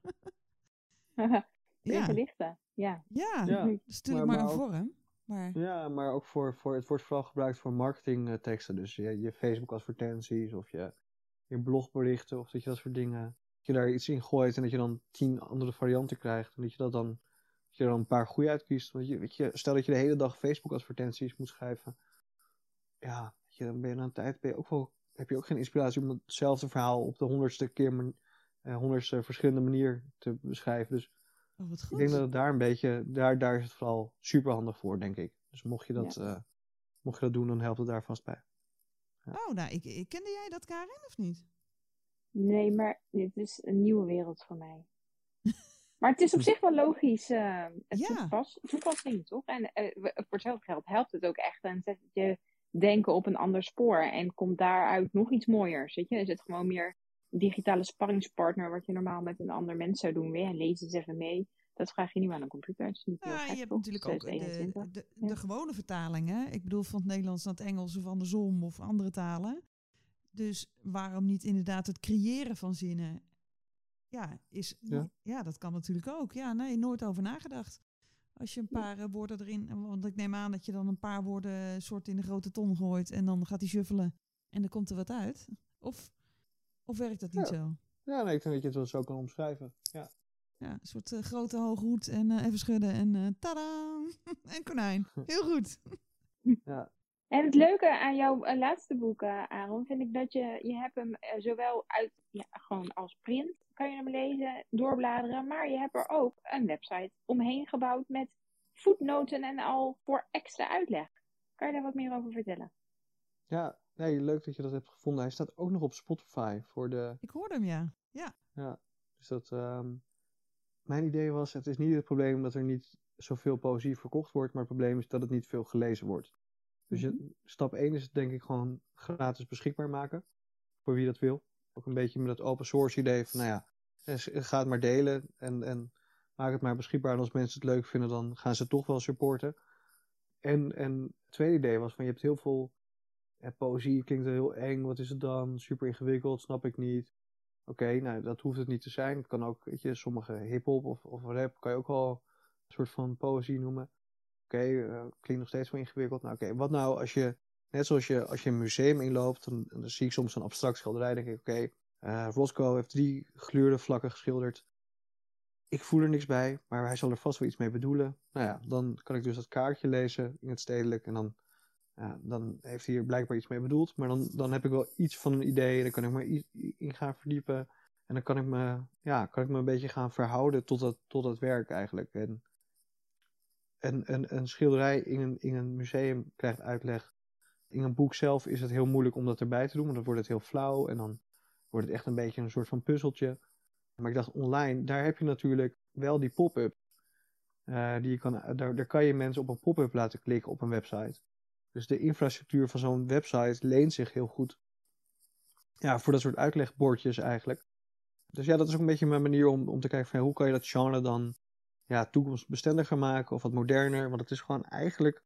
Gedichten, ja. Ja, stuur maar een vorm. Maar... Ja, maar ook het wordt vooral gebruikt voor marketingteksten. Dus je Facebook advertenties of je blogberichten of dat je dat soort dingen. Dat je daar iets in gooit en dat je dan 10 andere varianten krijgt. En dat je er dan een paar goede uitkiest. Want stel dat je de hele dag Facebook advertenties moet schrijven. Ja, dan ben je na een tijd heb je ook geen inspiratie om hetzelfde verhaal op de 100ste verschillende manier te beschrijven. Dus wat goed. Ik denk dat het daar een beetje, daar is het vooral super handig voor, denk ik. Dus mocht je dat doen, dan helpt het daar vast bij. Ja. Oh, nou, kende jij dat, Karin, of niet? Nee, maar dit is een nieuwe wereld voor mij. Maar het is op zich wel logisch. Toepassing, toch? En voor hetzelfde geld helpt het ook echt. En zet je denken op een ander spoor. En komt daaruit nog iets mooiers. Weet je? Is het gewoon meer een digitale sparringspartner. Wat je normaal met een ander mens zou doen. Weer lees eens even mee. Dat vraag je niet aan een computer. Het is niet heel gek, je hebt natuurlijk ook de gewone vertalingen. Ik bedoel, van het Nederlands naar het Engels of andersom of andere talen. Dus waarom niet inderdaad het creëren van zinnen? Ja, dat kan natuurlijk ook. Ja, nee, nooit over nagedacht. Als je een paar woorden erin... Want ik neem aan dat je dan een paar woorden soort in de grote ton gooit... en dan gaat hij shuffelen en dan komt er wat uit. Of werkt dat niet zo? Ja, nee, ik denk dat je het wel zo kan omschrijven. Ja, een soort grote hoge hoed en even schudden en tada! En konijn. Heel goed. Ja. En het leuke aan jouw laatste boek, Aaron, vind ik dat je hebt hem zowel gewoon als print kan je hem lezen, doorbladeren. Maar je hebt er ook een website omheen gebouwd met voetnoten en al voor extra uitleg. Kan je daar wat meer over vertellen? Ja, nee, leuk dat je dat hebt gevonden. Hij staat ook nog op Spotify voor de... Ik hoorde hem, ja. Ja, dus dat... mijn idee was, het is niet het probleem dat er niet zoveel poëzie verkocht wordt, maar het probleem is dat het niet veel gelezen wordt. Dus stap 1 is het denk ik gewoon gratis beschikbaar maken, voor wie dat wil. Ook een beetje met dat open source idee van, nou ja, ga het maar delen en maak het maar beschikbaar. En als mensen het leuk vinden, dan gaan ze het toch wel supporten. En het tweede idee was van, je hebt heel veel poëzie, klinkt heel eng, wat is het dan? Super ingewikkeld, snap ik niet. Oké, nou dat hoeft het niet te zijn. Het kan ook, weet je, sommige hip-hop of rap kan je ook wel een soort van poëzie noemen. Oké, klinkt nog steeds wel ingewikkeld. Nou oké, wat nou als je, net zoals als je een museum inloopt, dan zie ik soms een abstract schilderij. Dan denk ik, oké, Rothko heeft 3 gluurde vlakken geschilderd. Ik voel er niks bij, maar hij zal er vast wel iets mee bedoelen. Nou ja, dan kan ik dus dat kaartje lezen in het stedelijk en dan heeft hij hier blijkbaar iets mee bedoeld. Maar dan heb ik wel iets van een idee. Dan kan ik me in gaan verdiepen. En dan kan ik me een beetje gaan verhouden tot dat werk eigenlijk. En een schilderij in een museum krijgt uitleg. In een boek zelf is het heel moeilijk om dat erbij te doen. Want dan wordt het heel flauw. En dan wordt het echt een beetje een soort van puzzeltje. Maar ik dacht online, daar heb je natuurlijk wel die pop-up. Daar kan je mensen op een pop-up laten klikken op een website. Dus de infrastructuur van zo'n website leent zich heel goed voor dat soort uitlegbordjes eigenlijk. Dus ja, dat is ook een beetje mijn manier om te kijken van hoe kan je dat genre dan toekomstbestendiger maken of wat moderner. Want het is gewoon eigenlijk,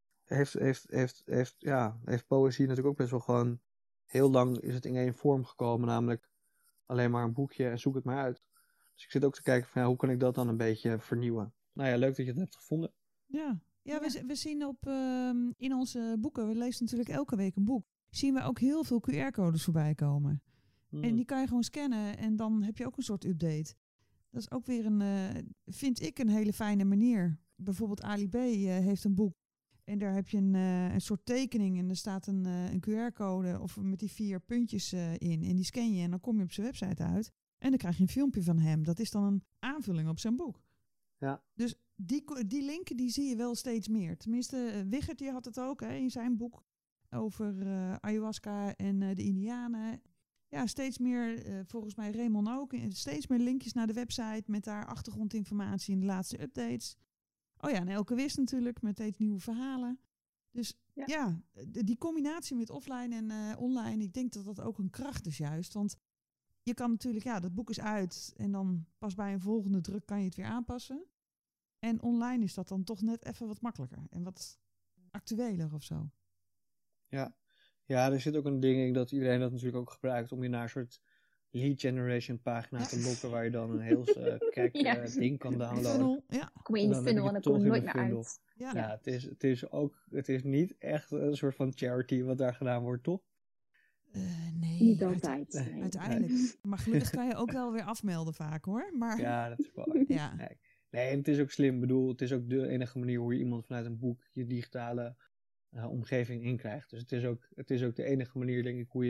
heeft poëzie natuurlijk ook best wel gewoon, heel lang is het in één vorm gekomen, namelijk alleen maar een boekje en zoek het maar uit. Dus ik zit ook te kijken van hoe kan ik dat dan een beetje vernieuwen. Nou ja, leuk dat je het hebt gevonden. Ja. We zien in onze boeken, we lezen natuurlijk elke week een boek, zien we ook heel veel QR-codes voorbij komen. En die kan je gewoon scannen en dan heb je ook een soort update. Dat is ook weer vind ik een hele fijne manier. Bijvoorbeeld Ali B. Heeft een boek en daar heb je een soort tekening en er staat een QR-code of met die 4 puntjes in. En die scan je en dan kom je op zijn website uit. En dan krijg je een filmpje van hem. Dat is dan een aanvulling op zijn boek. Ja. Dus die linken die zie je wel steeds meer. Tenminste, Wichert die had het ook in zijn boek over ayahuasca en de Indianen. Ja, steeds meer, volgens mij Raymond ook, steeds meer linkjes naar de website met daar achtergrondinformatie en de laatste updates. Oh ja, en Elke Wist natuurlijk met steeds nieuwe verhalen. Dus die combinatie met offline en online, ik denk dat dat ook een kracht is juist. Want je kan natuurlijk, dat boek is uit en dan pas bij een volgende druk kan je het weer aanpassen. En online is dat dan toch net even wat makkelijker en wat actueler of zo. Ja, er zit ook een ding in dat iedereen dat natuurlijk ook gebruikt om je naar een soort lead generation pagina te lokken waar je dan een heel ding kan downloaden. Kom je in de funnel en dan kom je nooit meer uit. Ja, het is niet echt een soort van charity wat daar gedaan wordt, toch? Nee. Niet altijd. Nee. Uiteindelijk. Maar gelukkig kan je ook wel weer afmelden vaak hoor. Maar... Ja, dat is waar. Ja. Nee, en het is ook slim. Ik bedoel, het is ook de enige manier hoe je iemand vanuit een boek je digitale omgeving inkrijgt. Dus het is ook de enige manier, denk ik, hoe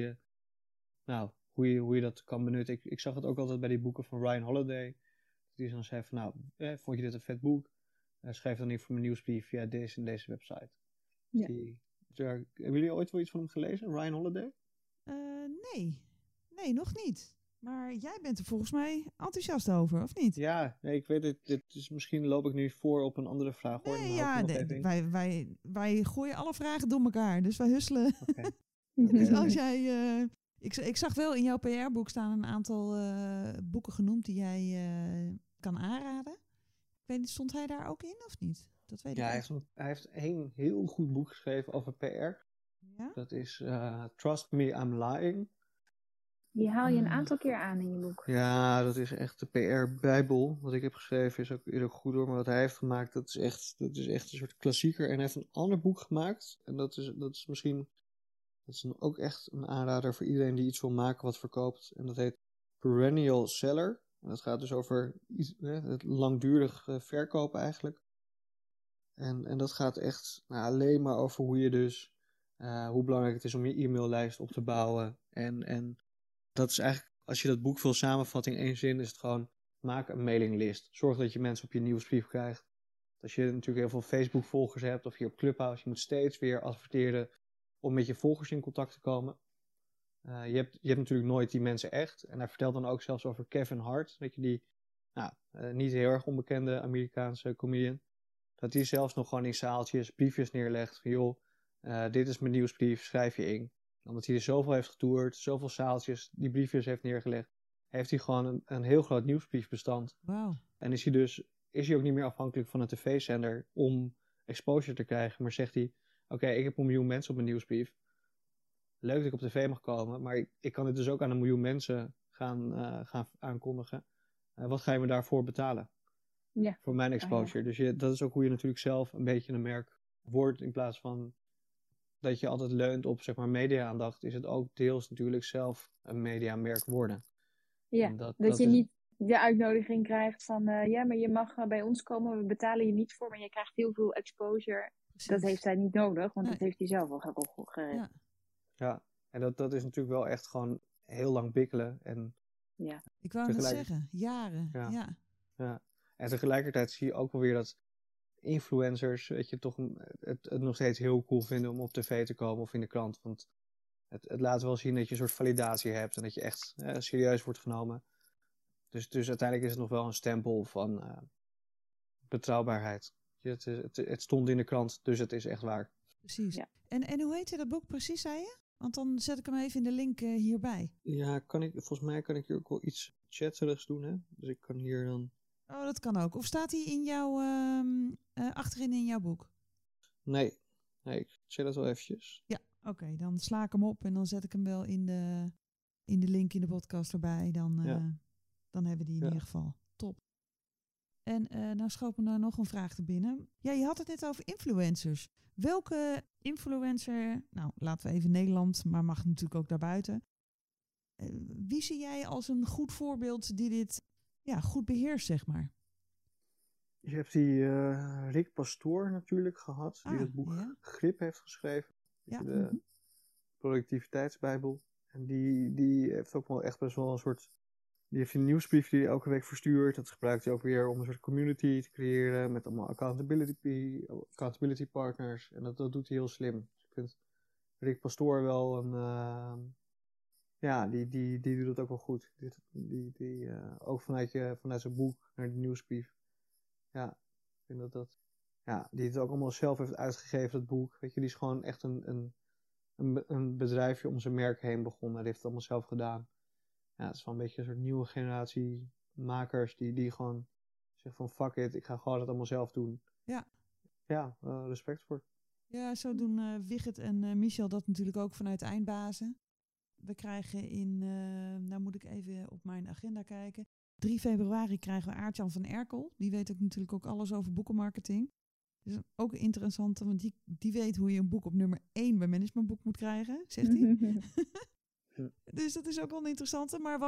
je dat kan benutten. Ik zag het ook altijd bij die boeken van Ryan Holiday. Die dan zei van, vond je dit een vet boek? Schrijf dan in voor mijn nieuwsbrief via deze en deze website. Ja. Hebben jullie ooit wel iets van hem gelezen, Ryan Holiday? Nee, nog niet. Maar jij bent er volgens mij enthousiast over, of niet? Ja, nee, ik weet het. Dus misschien loop ik nu voor op een andere vraag. Hoor. Wij gooien alle vragen door elkaar. Dus wij husselen. Okay. Dus als jij... Ik zag wel in jouw PR-boek staan een aantal boeken genoemd die jij kan aanraden. Ik weet niet, stond hij daar ook in of niet? Dat weet ik niet. Hij heeft 1 heel goed boek geschreven over PR. Ja? Dat is Trust Me, I'm Lying. Die haal je een aantal keer aan in je boek. Ja, dat is echt de PR-bijbel. Wat ik heb geschreven is ook goed hoor. Maar wat hij heeft gemaakt, dat is echt een soort klassieker. En hij heeft een ander boek gemaakt. En dat is misschien... Dat is dan ook echt een aanrader voor iedereen die iets wil maken wat verkoopt. En dat heet Perennial Seller. En dat gaat dus over het langdurig verkopen eigenlijk. En dat gaat echt alleen maar over hoe je dus... hoe belangrijk het is om je e-maillijst op te bouwen. En dat is eigenlijk als je dat boek wil samenvatten in 1 zin, is het gewoon: maak een mailinglist. Zorg dat je mensen op je nieuwsbrief krijgt. Als je natuurlijk heel veel Facebook-volgers hebt of hier op Clubhouse, je moet steeds weer adverteren om met je volgers in contact te komen. Je hebt natuurlijk nooit die mensen echt. En hij vertelt dan ook zelfs over Kevin Hart, dat je die niet heel erg onbekende Amerikaanse comedian, dat die zelfs nog gewoon in zaaltjes briefjes neerlegt van: joh, dit is mijn nieuwsbrief, schrijf je in. Omdat hij er zoveel heeft getoerd, zoveel zaaltjes die briefjes heeft neergelegd, heeft hij gewoon een heel groot nieuwsbriefbestand. Wauw. En is hij ook niet meer afhankelijk van een tv-zender om exposure te krijgen, maar zegt hij: oké, ik heb 1 miljoen mensen op mijn nieuwsbrief. Leuk dat ik op tv mag komen, maar ik kan dit dus ook aan 1 miljoen mensen gaan aankondigen. Wat ga je me daarvoor betalen? Ja. Voor mijn exposure. Dus dat is ook hoe je natuurlijk zelf een beetje een merk wordt. In plaats van dat je altijd leunt op, zeg maar, media-aandacht, is het ook deels natuurlijk zelf een mediamerk worden. Ja, dat je niet de uitnodiging krijgt van ja, maar je mag bij ons komen, we betalen je niets voor, maar je krijgt heel veel exposure. Precies. Dat heeft hij niet nodig, want dat heeft hij zelf al geregeld. Ja, en dat is natuurlijk wel echt gewoon heel lang bikkelen. En ja. Ik wou net zeggen, jaren. Ja. En tegelijkertijd zie je ook wel weer dat influencers, weet je, toch het nog steeds heel cool vinden om op tv te komen of in de krant. Want het laat wel zien dat je een soort validatie hebt en dat je echt serieus wordt genomen. Dus uiteindelijk is het nog wel een stempel van betrouwbaarheid. Het stond in de krant, dus het is echt waar. Precies. Ja. En hoe heette dat boek precies, zei je? Want dan zet ik hem even in de link hierbij. Ja, volgens mij kan ik hier ook wel iets chatterigs doen, hè? Dus ik kan hier dan... Oh, dat kan ook. Of staat hij in jouw, achterin in jouw boek? Nee, ik chat het wel eventjes. Ja, oké. Dan sla ik hem op en dan zet ik hem wel in de link in de podcast erbij. Dan hebben we die in ieder geval. Top. En nou schoot me daar nog een vraag te binnen. Ja, je had het net over influencers. Welke influencer, nou laten we even Nederland, maar mag natuurlijk ook daarbuiten. Wie zie jij als een goed voorbeeld die dit goed beheerst, zeg maar? Je hebt die Rick Pastoor natuurlijk gehad, die het boek Grip heeft geschreven. Ja. De productiviteitsbijbel. En die heeft ook wel echt best wel een soort... Die heeft een nieuwsbrief die hij elke week verstuurt. Dat gebruikt hij ook weer om een soort community te creëren met allemaal accountability partners. En dat doet hij heel slim. Dus ik vind Rick Pastoor wel een... die doet het ook wel goed. Ook vanuit zijn boek naar de nieuwsbrief. Ja, ik vind dat... Ja, die het ook allemaal zelf heeft uitgegeven, dat boek. Weet je, die is gewoon echt een bedrijfje om zijn merk heen begonnen. Die heeft het allemaal zelf gedaan. Ja, het is wel een beetje een soort nieuwe generatie makers die gewoon zeggen van fuck it, ik ga gewoon het allemaal zelf doen. Ja. Ja, respect voor. Ja, zo doen Wigert en Michel dat natuurlijk ook vanuit Eindbazen. We krijgen nou moet ik even op mijn agenda kijken. 3 februari krijgen we Aart-Jan van Erkel. Die weet ook natuurlijk ook alles over boekenmarketing. Dus ook interessant, want die weet hoe je een boek op nummer 1 bij Managementboek moet krijgen, zegt hij. Dus dat is ook wel een interessante. Maar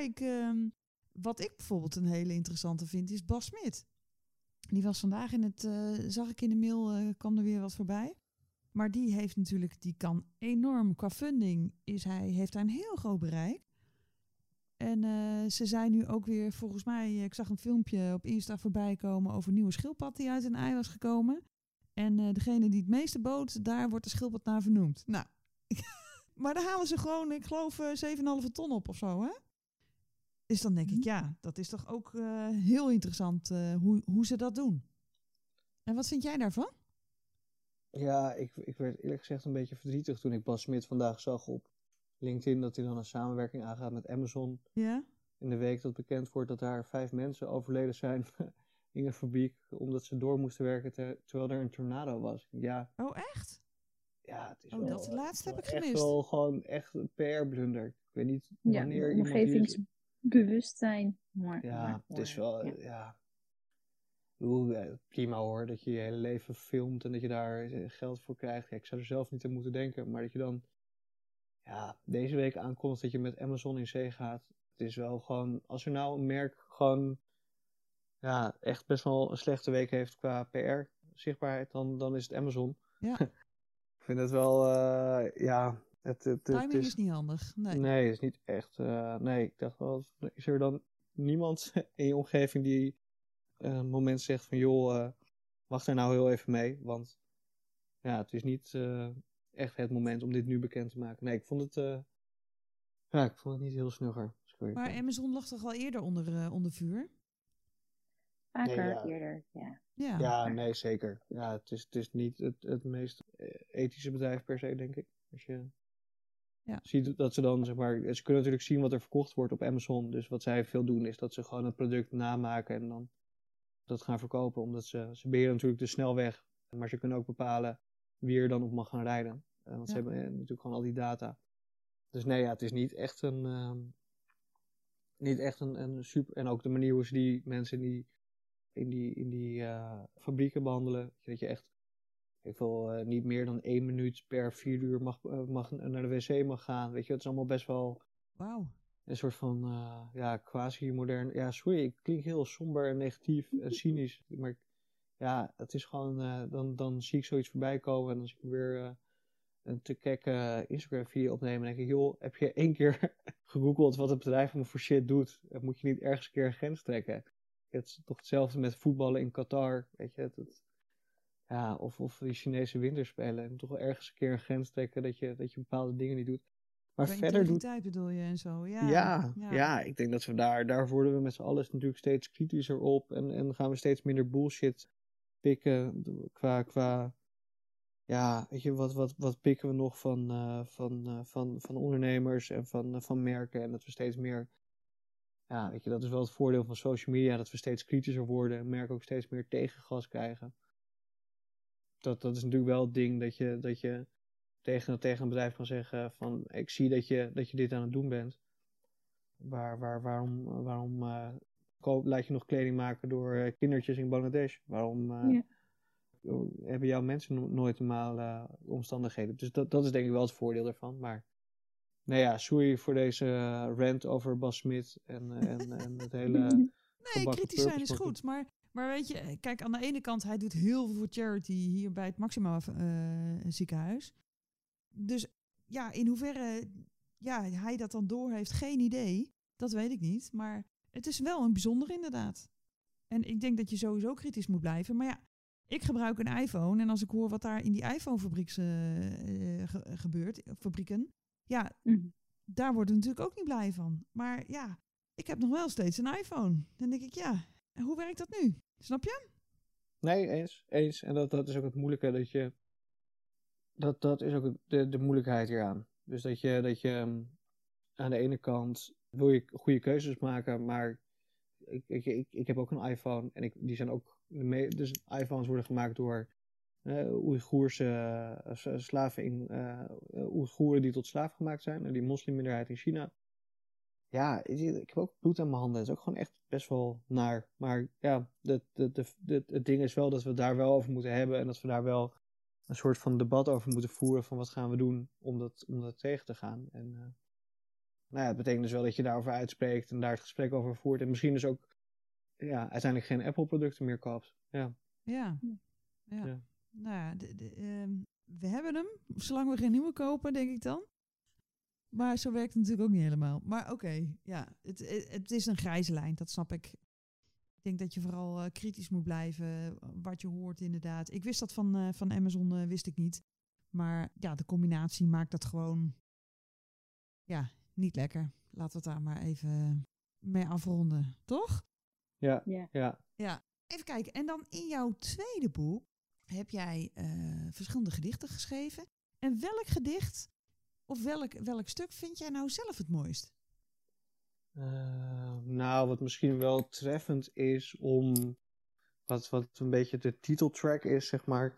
wat ik bijvoorbeeld een hele interessante vind, is Bas Smit. Die was vandaag zag ik in de mail, kwam er weer wat voorbij. Maar die heeft natuurlijk, die kan enorm, qua funding heeft hij een heel groot bereik. En ze zijn nu ook weer, volgens mij, ik zag een filmpje op Insta voorbij komen over een nieuwe schildpad die uit een ei was gekomen. En degene die het meeste bood, daar wordt de schildpad naar vernoemd. Nou, maar daar halen ze gewoon, ik geloof, 7,5 ton op of zo, hè? Dus dan denk ik, ja, dat is toch ook heel interessant hoe ze dat doen. En wat vind jij daarvan? Ja, ik werd eerlijk gezegd een beetje verdrietig toen ik Bas Smit vandaag zag op LinkedIn dat hij dan een samenwerking aangaat met Amazon. Ja. In de week dat bekend wordt dat daar 5 mensen overleden zijn in een fabriek omdat ze door moesten werken terwijl er een tornado was. Ja. Oh, echt? Ja, het is wel, dat laatste heb ik echt gemist. wel gewoon echt een PR-blunder. Ik weet niet wanneer omgevingsbewustzijn. Ja, het is wel, ja. Prima hoor, dat je je hele leven filmt en dat je daar geld voor krijgt. Ja, ik zou er zelf niet aan moeten denken, maar dat je dan deze week aankondigt dat je met Amazon in zee gaat. Het is wel gewoon, als er nou een merk gewoon echt best wel een slechte week heeft qua PR zichtbaarheid, dan is het Amazon. Ja. Ik vind het wel, Timing is niet handig. Nee, is niet echt. Nee, ik dacht wel, is er dan niemand in je omgeving die een moment zegt van joh, wacht er nou heel even mee, want ja, het is niet echt het moment om dit nu bekend te maken. Nee, ik vond het niet heel snugger. Maar Amazon lag toch al eerder onder vuur? Vaker, eerder, ja. Ja, nee, zeker. Ja, het is niet het meest ethische bedrijf per se, denk ik. Als je ziet dat ze dan, zeg maar, ze kunnen natuurlijk zien wat er verkocht wordt op Amazon. Dus wat zij veel doen is dat ze gewoon het product namaken en dan dat gaan verkopen. Omdat ze beheren natuurlijk de snelweg. Maar ze kunnen ook bepalen wie er dan op mag gaan rijden. Want ze hebben natuurlijk gewoon al die data. Dus nee, ja, het is niet echt een super... En ook de manier hoe ze die mensen in die fabrieken behandelen. Dat je echt niet meer dan 1 minuut per 4 uur mag naar de wc mag gaan. Weet je, het is allemaal best wel een soort van quasi-modern. Ja, sorry, ik klink heel somber en negatief en cynisch. Maar ja, het is gewoon, dan zie ik zoiets voorbij komen en dan zie ik weer een te gekke Instagram-video opnemen. En denk ik, joh, heb je 1 keer gegoogeld wat het bedrijf allemaal voor shit doet? Moet je niet ergens een keer een grens trekken? Het is toch hetzelfde met voetballen in Qatar, weet je. Ja, of die Chinese winterspelen. En toch wel ergens een keer een grens trekken dat je bepaalde dingen niet doet. Maar verder doet... bedoel je en zo, Ja, ik denk dat we daar worden we met z'n allen natuurlijk steeds kritischer op. En gaan we steeds minder bullshit pikken qua ja, weet je, wat pikken we nog van ondernemers en van merken. En dat we steeds meer, ja, weet je, dat is wel het voordeel van social media, dat we steeds kritischer worden en merken ook steeds meer tegengas krijgen. Dat is natuurlijk wel het ding dat je tegen een bedrijf kan zeggen van, ik zie dat je dit aan het doen bent. Waarom laat je nog kleding maken door kindertjes in Bangladesh? Waarom hebben jouw mensen nooit normale omstandigheden? Dus dat is denk ik wel het voordeel ervan. Maar nou ja, sorry voor deze rant over Bas Smit en het hele... Nee, kritisch zijn is goed, maar weet je, kijk, aan de ene kant, hij doet heel veel voor charity hier bij het Maxima ziekenhuis. Dus ja, in hoeverre hij dat dan door heeft, geen idee. Dat weet ik niet, maar het is wel een bijzonder inderdaad. En ik denk dat je sowieso kritisch moet blijven. Maar ja, ik gebruik een iPhone en als ik hoor wat daar in die iPhone-fabriek gebeurt, fabrieken, daar word ik natuurlijk ook niet blij van. Maar ja, ik heb nog wel steeds een iPhone. Dan denk ik, en hoe werkt dat nu? Snap je? Nee, eens. En dat is ook het moeilijke, dat is ook de moeilijkheid hieraan. Dus dat je aan de ene kant wil je goede keuzes maken, maar ik heb ook een iPhone en die zijn ook, dus iPhones worden gemaakt door Oeigoerse slaven Oeigoeren die tot slaaf gemaakt zijn, die moslimminderheid in China. Ja, ik heb ook bloed aan mijn handen. Het is ook gewoon echt best wel naar. Maar ja, het ding is wel dat we het daar wel over moeten hebben. En dat we daar wel een soort van debat over moeten voeren. Van wat gaan we doen om dat tegen te gaan. En nou ja, het betekent dus wel dat je daarover uitspreekt. En daar het gesprek over voert. En misschien dus ook uiteindelijk geen Apple producten meer koopt. Ja. Nou ja, we hebben hem. Zolang we geen nieuwe kopen, denk ik dan. Maar zo werkt het natuurlijk ook niet helemaal. Maar oké, het is een grijze lijn, dat snap ik. Ik denk dat je vooral kritisch moet blijven, wat je hoort inderdaad. Ik wist dat van Amazon, wist ik niet. Maar ja, de combinatie maakt dat gewoon niet lekker. Laten we het daar maar even mee afronden, toch? Ja. Even kijken, en dan in jouw tweede boek heb jij verschillende gedichten geschreven. En welk gedicht... Of welk stuk vind jij nou zelf het mooist? Nou, wat misschien wel treffend is om... Wat een beetje de titeltrack is, zeg maar...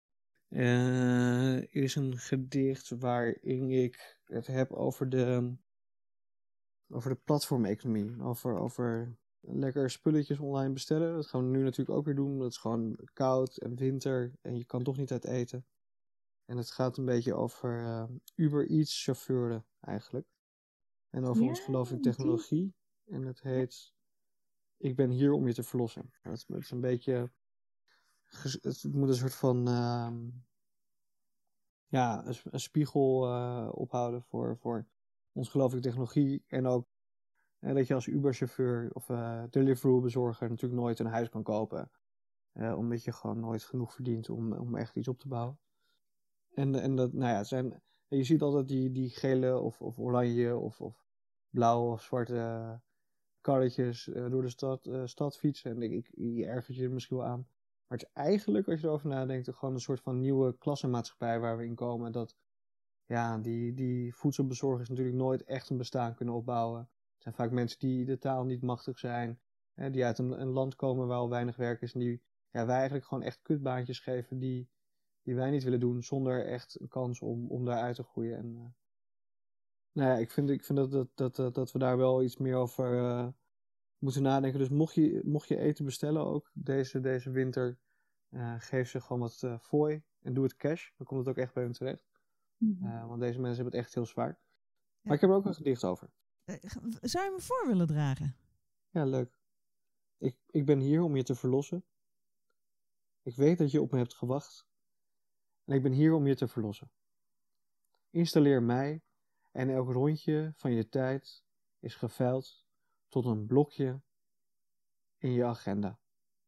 is een gedicht waarin ik het heb over de platformeconomie. Over lekker spulletjes online bestellen. Dat gaan we nu natuurlijk ook weer doen. Dat is gewoon koud en winter en je kan toch niet uit eten. En het gaat een beetje over Uber Eats chauffeuren eigenlijk. En over ons geloof in technologie. En het heet Ik ben hier om je te verlossen. Het is een beetje... Het moet een soort van ja, een spiegel ophouden voor ongelooflijke technologie. En ook dat je als Uber-chauffeur of Deliveroo-bezorger natuurlijk nooit een huis kan kopen. Omdat je gewoon nooit genoeg verdient om echt iets op te bouwen. En dat, nou ja, je ziet altijd die gele of oranje of blauwe of zwarte karretjes door de stad fietsen. En je ergert je er misschien wel aan. Maar het is eigenlijk, als je erover nadenkt, gewoon een soort van nieuwe klassenmaatschappij waar we in komen. Dat ja, die voedselbezorgers natuurlijk nooit echt een bestaan kunnen opbouwen. Het zijn vaak mensen die de taal niet machtig zijn. Die uit een land komen waar al weinig werk is. En die wij eigenlijk gewoon echt kutbaantjes geven die wij niet willen doen. Zonder echt een kans om daaruit te groeien. En nou ja, ik vind dat we daar wel iets meer over moeten nadenken. Dus mocht je eten bestellen ook deze winter, geef ze gewoon wat fooi en doe het cash. Dan komt het ook echt bij hun terecht. Want deze mensen hebben het echt heel zwaar. Maar ik heb er ook een gedicht over. Zou je me voor willen dragen? Ja, leuk. Ik ben hier om je te verlossen. Ik weet dat je op me hebt gewacht. En ik ben hier om je te verlossen. Installeer mij en elk rondje van je tijd is geveild tot een blokje in je agenda.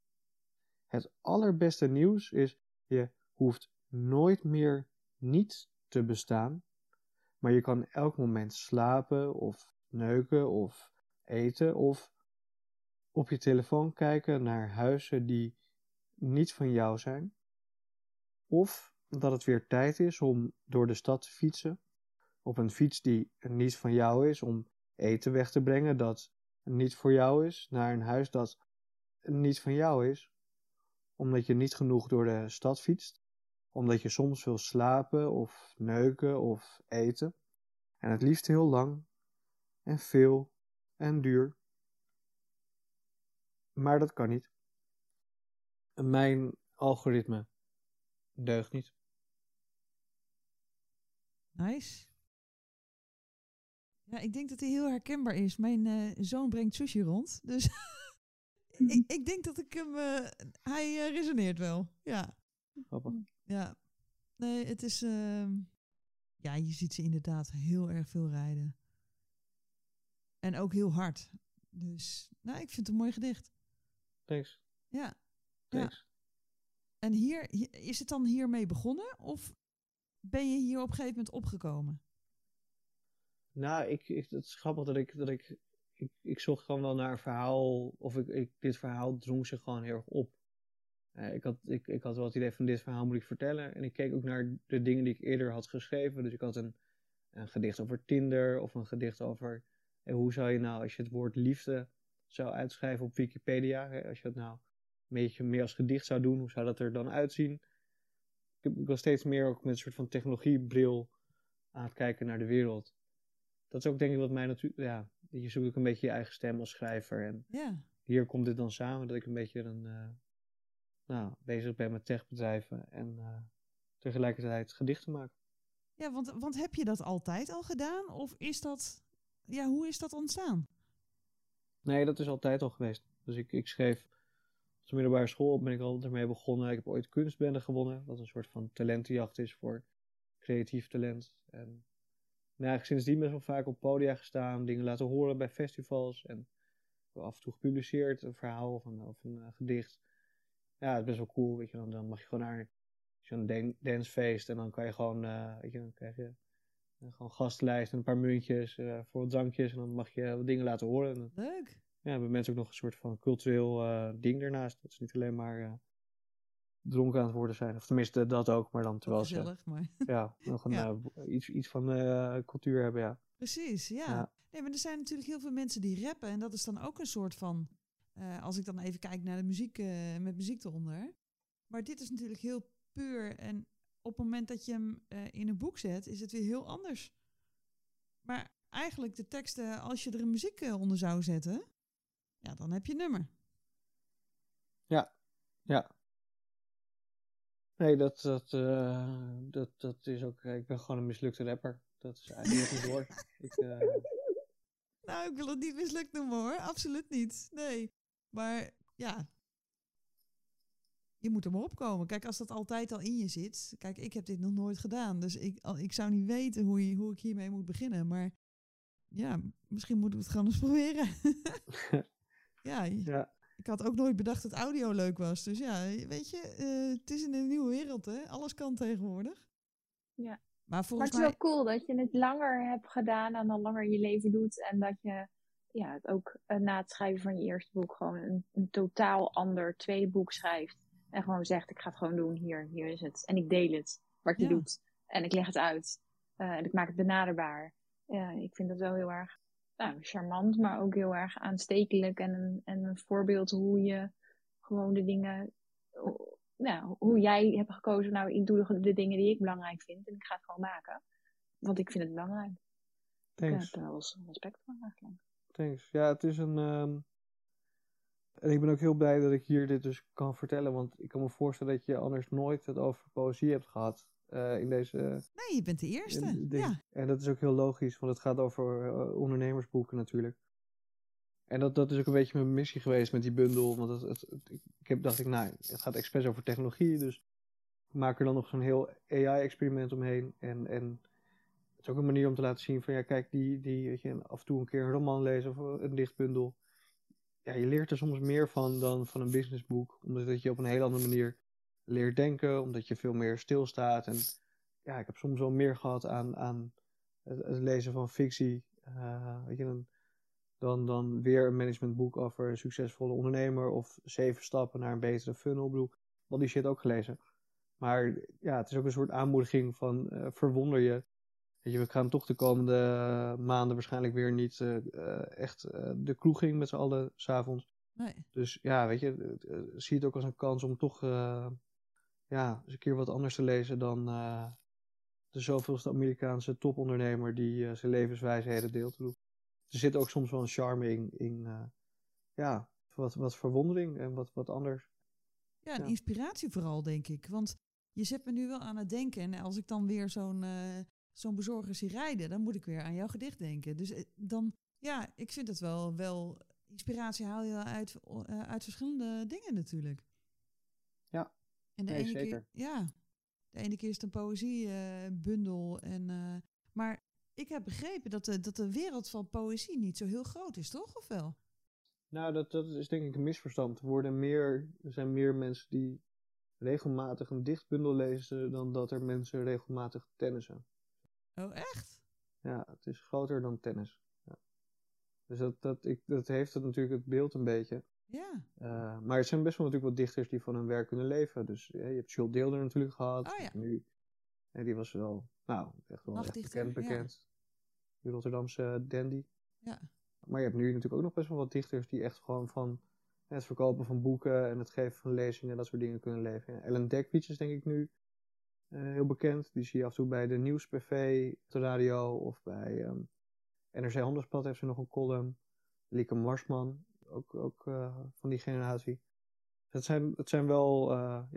Het allerbeste nieuws is, je hoeft nooit meer niet te bestaan, maar je kan elk moment slapen of neuken of eten of op je telefoon kijken naar huizen die niet van jou zijn. Of dat het weer tijd is om door de stad te fietsen, op een fiets die niet van jou is, om eten weg te brengen dat niet voor jou is, naar een huis dat niet van jou is, omdat je niet genoeg door de stad fietst, omdat je soms wil slapen of neuken of eten, en het liefst heel lang en veel en duur. Maar dat kan niet. Mijn algoritme deugt niet. Nice. Ja, ik denk dat hij heel herkenbaar is. Mijn zoon brengt sushi rond. Dus ik denk dat ik hem... hij resoneert wel. Ja. Grappig. Ja. Nee, het is... ja, je ziet ze inderdaad heel erg veel rijden. En ook heel hard. Dus, nou, ik vind het een mooi gedicht. Thanks. Ja. Thanks. Ja. En is het dan hiermee begonnen? Of ben je hier op een gegeven moment opgekomen? Nou, het is grappig dat ik zocht gewoon wel naar een verhaal, of dit verhaal drong zich gewoon heel erg op. Ik had wel het idee van dit verhaal moet ik vertellen. En ik keek ook naar de dingen die ik eerder had geschreven. Dus ik had een gedicht over Tinder, of een gedicht over hoe zou je nou, als je het woord liefde zou uitschrijven op Wikipedia, als je het nou een beetje meer als gedicht zou doen, hoe zou dat er dan uitzien? Ik was steeds meer ook met een soort van technologiebril aan het kijken naar de wereld. Dat is ook denk ik wat mij natuurlijk, ja, je zoekt ook een beetje je eigen stem als schrijver. En hier komt dit dan samen, dat ik een beetje bezig ben met techbedrijven en tegelijkertijd gedichten maken. Ja, want heb je dat altijd al gedaan? Of is dat, hoe is dat ontstaan? Nee, dat is altijd al geweest. Dus ik schreef op de middelbare school, ben ik al ermee begonnen. Ik heb ooit kunstbende gewonnen, wat een soort van talentenjacht is voor creatief talent. En eigenlijk sindsdien best wel vaak op podia gestaan, dingen laten horen bij festivals en af en toe gepubliceerd, een verhaal of een gedicht. Ja, het is best wel cool, weet je, dan mag je gewoon naar zo'n dancefeest en dan kan je gewoon, dan krijg je gewoon gastlijst en een paar muntjes voor wat drankjes en dan mag je wat dingen laten horen. Leuk. Ja, hebben mensen ook nog een soort van cultureel ding ernaast, dat ze niet alleen maar dronken aan het worden zijn. Of tenminste dat ook, maar dan terwijl gezellig, ze maar... ja, nog iets van cultuur hebben, ja. Precies, ja. Nee, maar er zijn natuurlijk heel veel mensen die rappen en dat is dan ook een soort van... als ik dan even kijk naar de muziek, met muziek eronder. Maar dit is natuurlijk heel puur en op het moment dat je hem in een boek zet, is het weer heel anders. Maar eigenlijk de teksten, als je er een muziek onder zou zetten, ja, dan heb je een nummer. Ja. Nee, dat is ook... Ik ben gewoon een mislukte rapper. Dat is eigenlijk niet door. Nou, ik wil het niet mislukt noemen hoor. Absoluut niet. Nee. Maar ja. je moet er maar opkomen. Kijk, als dat altijd al in je zit. Kijk, ik heb dit nog nooit gedaan. Dus ik zou niet weten hoe ik hiermee moet beginnen. Maar ja, misschien moeten we het gewoon eens proberen. Ja. Ik had ook nooit bedacht dat audio leuk was. Dus ja, weet je, het is in een nieuwe wereld, hè. Alles kan tegenwoordig. Ja. Maar het is wel cool dat je het langer hebt gedaan en dan langer je leven doet. En dat je het ook na het schrijven van je eerste boek gewoon een totaal ander tweede boek schrijft. En gewoon zegt, ik ga het gewoon doen. Hier is het. En ik deel het, wat je doet. En ik leg het uit. En ik maak het benaderbaar. Ik vind dat wel heel erg charmant, maar ook heel erg aanstekelijk. En een voorbeeld hoe je gewoon de dingen... hoe jij hebt gekozen, nou, ik doe de dingen die ik belangrijk vind en ik ga het gewoon maken. Want ik vind het belangrijk. Thanks. Ik heb er wel respect voor eigenlijk. Thanks. Ja, het is een... En ik ben ook heel blij dat ik hier dit dus kan vertellen, want ik kan me voorstellen dat je anders nooit het over poëzie hebt gehad in deze... Nee, je bent de eerste. Ja. En dat is ook heel logisch, want het gaat over ondernemersboeken natuurlijk. En dat is ook een beetje mijn missie geweest met die bundel. Want dacht ik, het gaat expres over technologie. Dus ik maak er dan nog zo'n heel AI-experiment omheen. En het is ook een manier om te laten zien van, ja, kijk, weet je, af en toe een keer een roman lezen of een dichtbundel. Ja, je leert er soms meer van dan van een businessboek. Omdat je op een heel andere manier leert denken. Omdat je veel meer stilstaat. En ja, ik heb soms wel meer gehad aan het lezen van fictie. Weet je, dan weer een managementboek over een succesvolle ondernemer of 7 stappen naar een betere funnel. Ik bedoel, al die shit ook gelezen. Maar ja, het is ook een soort aanmoediging van verwonder je. Weet je, we gaan toch de komende maanden waarschijnlijk weer niet echt de kroeg in met z'n allen 's avonds. Nee. Dus ja, weet je, zie het ook als een kans om toch eens een keer wat anders te lezen dan de zoveelste Amerikaanse topondernemer die zijn levenswijsheden deelt. Er zit ook soms wel een charme in wat verwondering en wat anders. Ja, en inspiratie vooral, denk ik. Want je zet me nu wel aan het denken. En als ik dan weer zo'n bezorger zie rijden, dan moet ik weer aan jouw gedicht denken. Dus dan, ja, ik vind het wel inspiratie haal je uit verschillende dingen natuurlijk. Ja, en de ene zeker. Keer, de ene keer is het een poëziebundel. Maar ik heb begrepen dat de wereld van poëzie niet zo heel groot is, toch? Of wel? Nou, dat is denk ik een misverstand. Er zijn meer mensen die regelmatig een dichtbundel lezen dan dat er mensen regelmatig tennissen. Oh, echt? Ja, het is groter dan tennis. Ja. Dus dat heeft het natuurlijk het beeld een beetje. Ja. Maar er zijn best wel natuurlijk wat dichters die van hun werk kunnen leven. Dus je hebt Jules Deelder natuurlijk gehad. Oh ja. Nu, die was wel, echt bekend. Die Rotterdamse dandy. Ja. Maar je hebt nu natuurlijk ook nog best wel wat dichters die echt gewoon van het verkopen van boeken en het geven van lezingen en dat soort dingen kunnen leven. Ja, Ellen Dekwits is denk ik nu heel bekend. Die zie je af en toe bij de Nieuwsbv op de radio of bij NRC Handelsblad heeft ze nog een column. Lieke Marsman, ook van die generatie. Het zijn wel,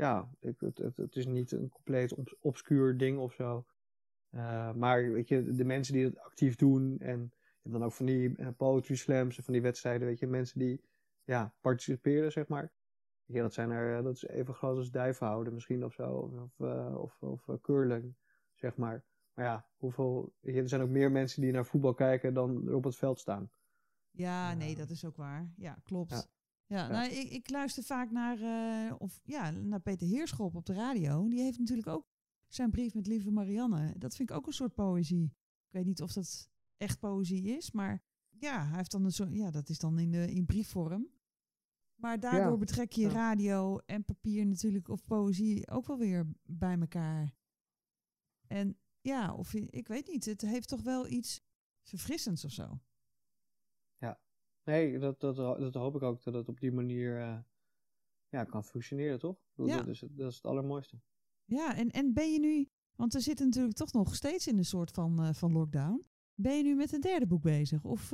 het is niet een compleet obscuur ding of zo. Maar weet je, de mensen die het actief doen en je hebt dan ook van die poetry slams en van die wedstrijden, weet je, mensen die participeren, zeg maar. Ja, dat is even groot als duivenhouden misschien of zo. Of curling, zeg maar. Maar ja, er zijn ook meer mensen die naar voetbal kijken dan er op het veld staan. Ja, nee, dat is ook waar. Ja, klopt. Ja. Nou, ik luister vaak naar Peter Heerschop op de radio. Die heeft natuurlijk ook zijn brief met Lieve Marianne. Dat vind ik ook een soort poëzie. Ik weet niet of dat echt poëzie is, maar ja, hij heeft dan een soort, dat is dan in briefvorm. Maar daardoor betrek je radio en papier natuurlijk, of poëzie, ook wel weer bij elkaar. En ja, ik weet niet, het heeft toch wel iets verfrissends of zo. Ja, nee, dat hoop ik ook, dat het op die manier kan functioneren, toch? Dat is het allermooiste. Ja, en ben je nu, want we zitten natuurlijk toch nog steeds in een soort van lockdown. Ben je nu met een derde boek bezig? Of...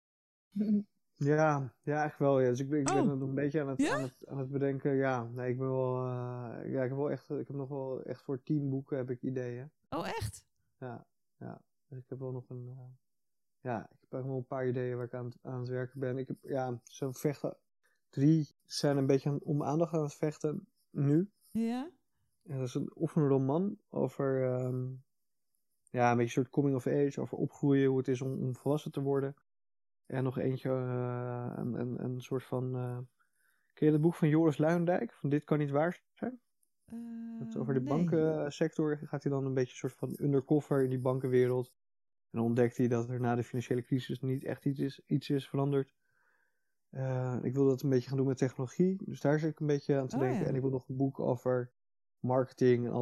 Ja, eigenlijk wel. Ja. Dus ik ben nog een beetje aan het bedenken. Ja, nee, ik ben wel. Ik heb nog wel echt voor 10 boeken heb ik ideeën. Oh, echt? Ja. Dus ik heb wel nog een. Ik heb eigenlijk wel een paar ideeën waar ik aan het werken ben. Ik heb zo'n vechten. 3 zijn een beetje om aandacht aan het vechten nu. Ja? En dat is of een roman over een beetje een soort coming of age, over opgroeien, hoe het is om volwassen te worden. En nog eentje, een soort van... ken je het boek van Joris Luijendijk? Van Dit kan niet waar zijn? Over de bankensector gaat hij dan een beetje een soort van undercover in die bankenwereld. En dan ontdekt hij dat er na de financiële crisis niet echt iets is veranderd. Ik wil dat een beetje gaan doen met technologie. Dus daar zit ik een beetje aan te denken. Ja. En ik wil nog een boek over marketing en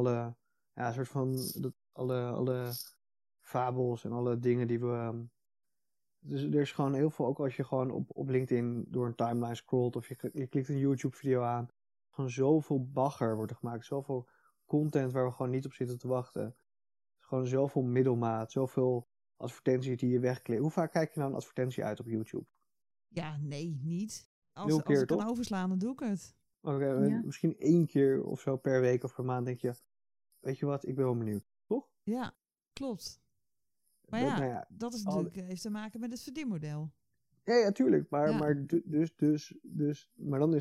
alle fabels en alle dingen die we... Dus er is gewoon heel veel, ook als je gewoon op LinkedIn door een timeline scrolt of je klikt een YouTube-video aan. Gewoon zoveel bagger wordt er gemaakt. Zoveel content waar we gewoon niet op zitten te wachten. Gewoon zoveel middelmaat, zoveel advertenties die je wegklikt. Hoe vaak kijk je nou een advertentie uit op YouTube? Ja, nee, niet. Als 0 keer, ik kan toch? overslaan, dan doe ik het. Okay, misschien 1 keer of zo per week of per maand denk je... Weet je wat, ik ben wel benieuwd. Toch? Ja, klopt. Maar dat is natuurlijk, heeft te maken met het verdienmodel. Ja, tuurlijk. Maar dan is,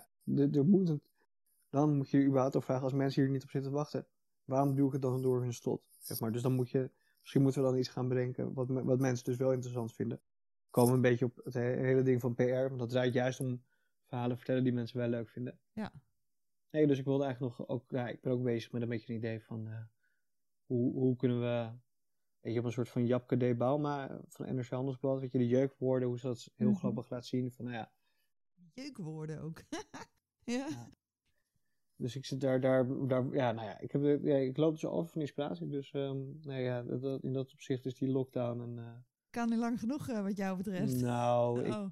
dan moet je überhaupt afvragen, als mensen hier niet op zitten te wachten, waarom duw ik het dan door hun slot? Zeg maar. Dus dan misschien moeten we dan iets gaan bedenken, wat mensen dus wel interessant vinden. Komen een beetje op het hele ding van PR, want dat draait juist om verhalen vertellen die mensen wel leuk vinden. Ja. Nee, dus ik wilde eigenlijk nog ook, ik ben ook bezig met een beetje een idee van, hoe kunnen we... Weet je, op een soort van Japke D. Bauma van NRC Handelsblad, weet je, de jeukwoorden, hoe ze dat heel grappig laat zien. Van, jeukwoorden ook. Ja. Dus ik zit ik loop dus over van inspiratie. Dus in dat opzicht is die lockdown een... Kan niet lang genoeg wat jou betreft. Nou,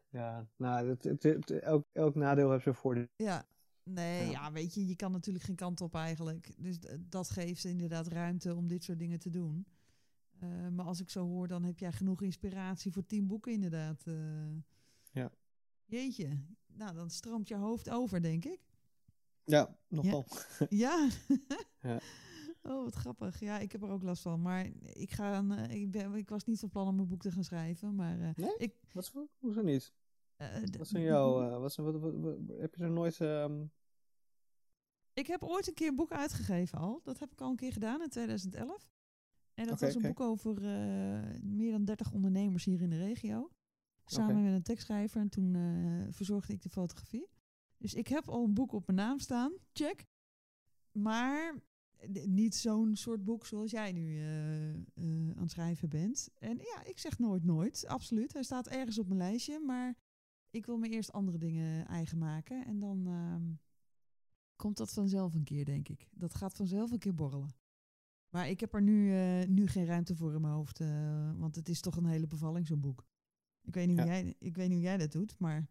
elk nadeel heeft zijn voordeel. Ja. Nee, weet je kan natuurlijk geen kant op eigenlijk. Dus dat geeft inderdaad ruimte om dit soort dingen te doen. Maar als ik zo hoor, dan heb jij genoeg inspiratie voor 10 boeken inderdaad. Ja. Jeetje. Nou, dan stroomt je hoofd over, denk ik. Ja, nogal. Ja. Ja. Oh, wat grappig. Ja, ik heb er ook last van. Maar ik was niet van plan om een boek te gaan schrijven. Maar, nee? Hoezo niet? Wat zijn jouw... heb je er nooit... Ik heb ooit een keer een boek uitgegeven al. Dat heb ik al een keer gedaan in 2011. En dat was een boek over meer dan 30 ondernemers hier in de regio. Samen met een tekstschrijver. En toen verzorgde ik de fotografie. Dus ik heb al een boek op mijn naam staan. Check. Maar niet zo'n soort boek zoals jij nu aan het schrijven bent. En ja, ik zeg nooit. Absoluut. Hij staat ergens op mijn lijstje. Maar ik wil me eerst andere dingen eigen maken. En dan komt dat vanzelf een keer, denk ik. Dat gaat vanzelf een keer borrelen. Maar ik heb er nu geen ruimte voor in mijn hoofd. Want het is toch een hele bevalling, zo'n boek. Ik weet niet hoe jij dat doet, maar...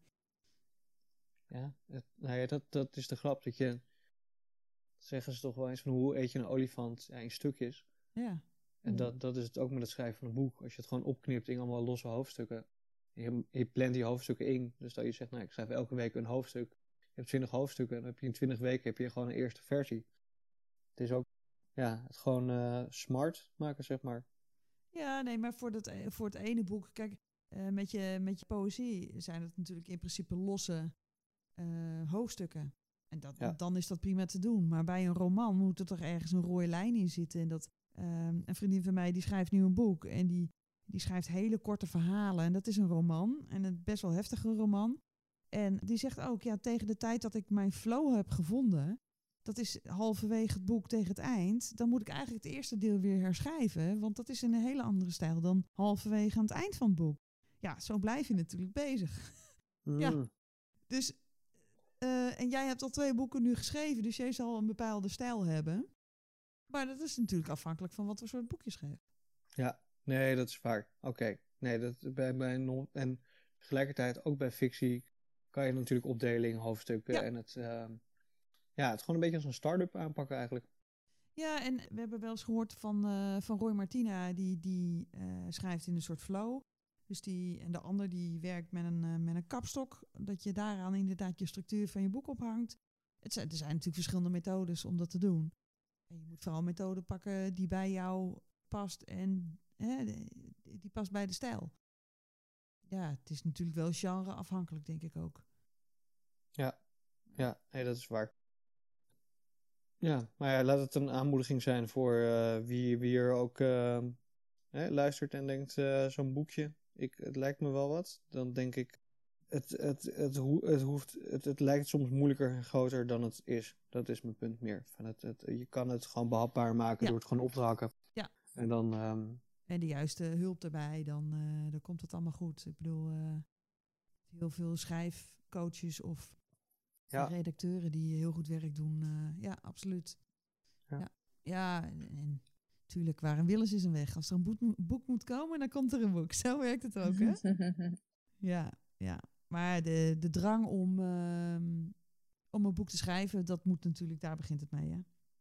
Ja, dat is de grap. Zeggen ze toch wel eens van hoe eet je een olifant in stukjes. Ja. En dat is het ook met het schrijven van een boek. Als je het gewoon opknipt in allemaal losse hoofdstukken. Je plant die hoofdstukken in. Dus dat je zegt, ik schrijf elke week een hoofdstuk. Je hebt 20 hoofdstukken. En dan heb je in 20 weken gewoon een eerste versie. Het is ook, het gewoon smart maken, zeg maar. Ja, nee, maar voor het ene boek... Kijk, met je poëzie zijn het natuurlijk in principe losse hoofdstukken. En dan is dat prima te doen. Maar bij een roman moet er toch ergens een rode lijn in zitten. En dat een vriendin van mij die schrijft nu een boek. En die schrijft hele korte verhalen. En dat is een roman. En een best wel heftige roman. En die zegt ook, tegen de tijd dat ik mijn flow heb gevonden... Dat is halverwege het boek tegen het eind. Dan moet ik eigenlijk het eerste deel weer herschrijven. Want dat is in een hele andere stijl dan halverwege aan het eind van het boek. Ja, zo blijf je natuurlijk bezig. Ja, dus... en jij hebt al 2 boeken nu geschreven, dus jij zal een bepaalde stijl hebben. Maar dat is natuurlijk afhankelijk van wat voor soort boek je schrijft. Ja, nee, dat is waar. Oké. Nee, en tegelijkertijd ook bij fictie kan je natuurlijk opdeling, hoofdstukken en het gewoon een beetje als een start-up aanpakken eigenlijk. Ja, en we hebben wel eens gehoord van Roy Martina, die schrijft in een soort flow. Dus en de ander die werkt met een kapstok, dat je daaraan inderdaad je structuur van je boek ophangt. Er zijn natuurlijk verschillende methodes om dat te doen. En je moet vooral een methode pakken die bij jou past en die past bij de stijl. Ja, het is natuurlijk wel genre afhankelijk, denk ik ook. Ja, nee, dat is waar. Ja, maar ja, laat het een aanmoediging zijn voor wie er ook luistert en denkt, zo'n boekje, het lijkt me wel wat. Dan denk ik, het lijkt soms moeilijker en groter dan het is. Dat is mijn punt meer. Je kan het gewoon behapbaar maken door het gewoon op te hakken. Ja. En dan... En de juiste hulp erbij, dan komt het allemaal goed. Ik bedoel, heel veel schrijfcoaches of redacteuren die heel goed werk doen. Ja, absoluut. Ja, en natuurlijk, waar een wil is een weg. Als er een boek moet komen, dan komt er een boek. Zo werkt het ook, hè? Ja. Maar de drang om een boek te schrijven, dat moet natuurlijk, daar begint het mee, hè?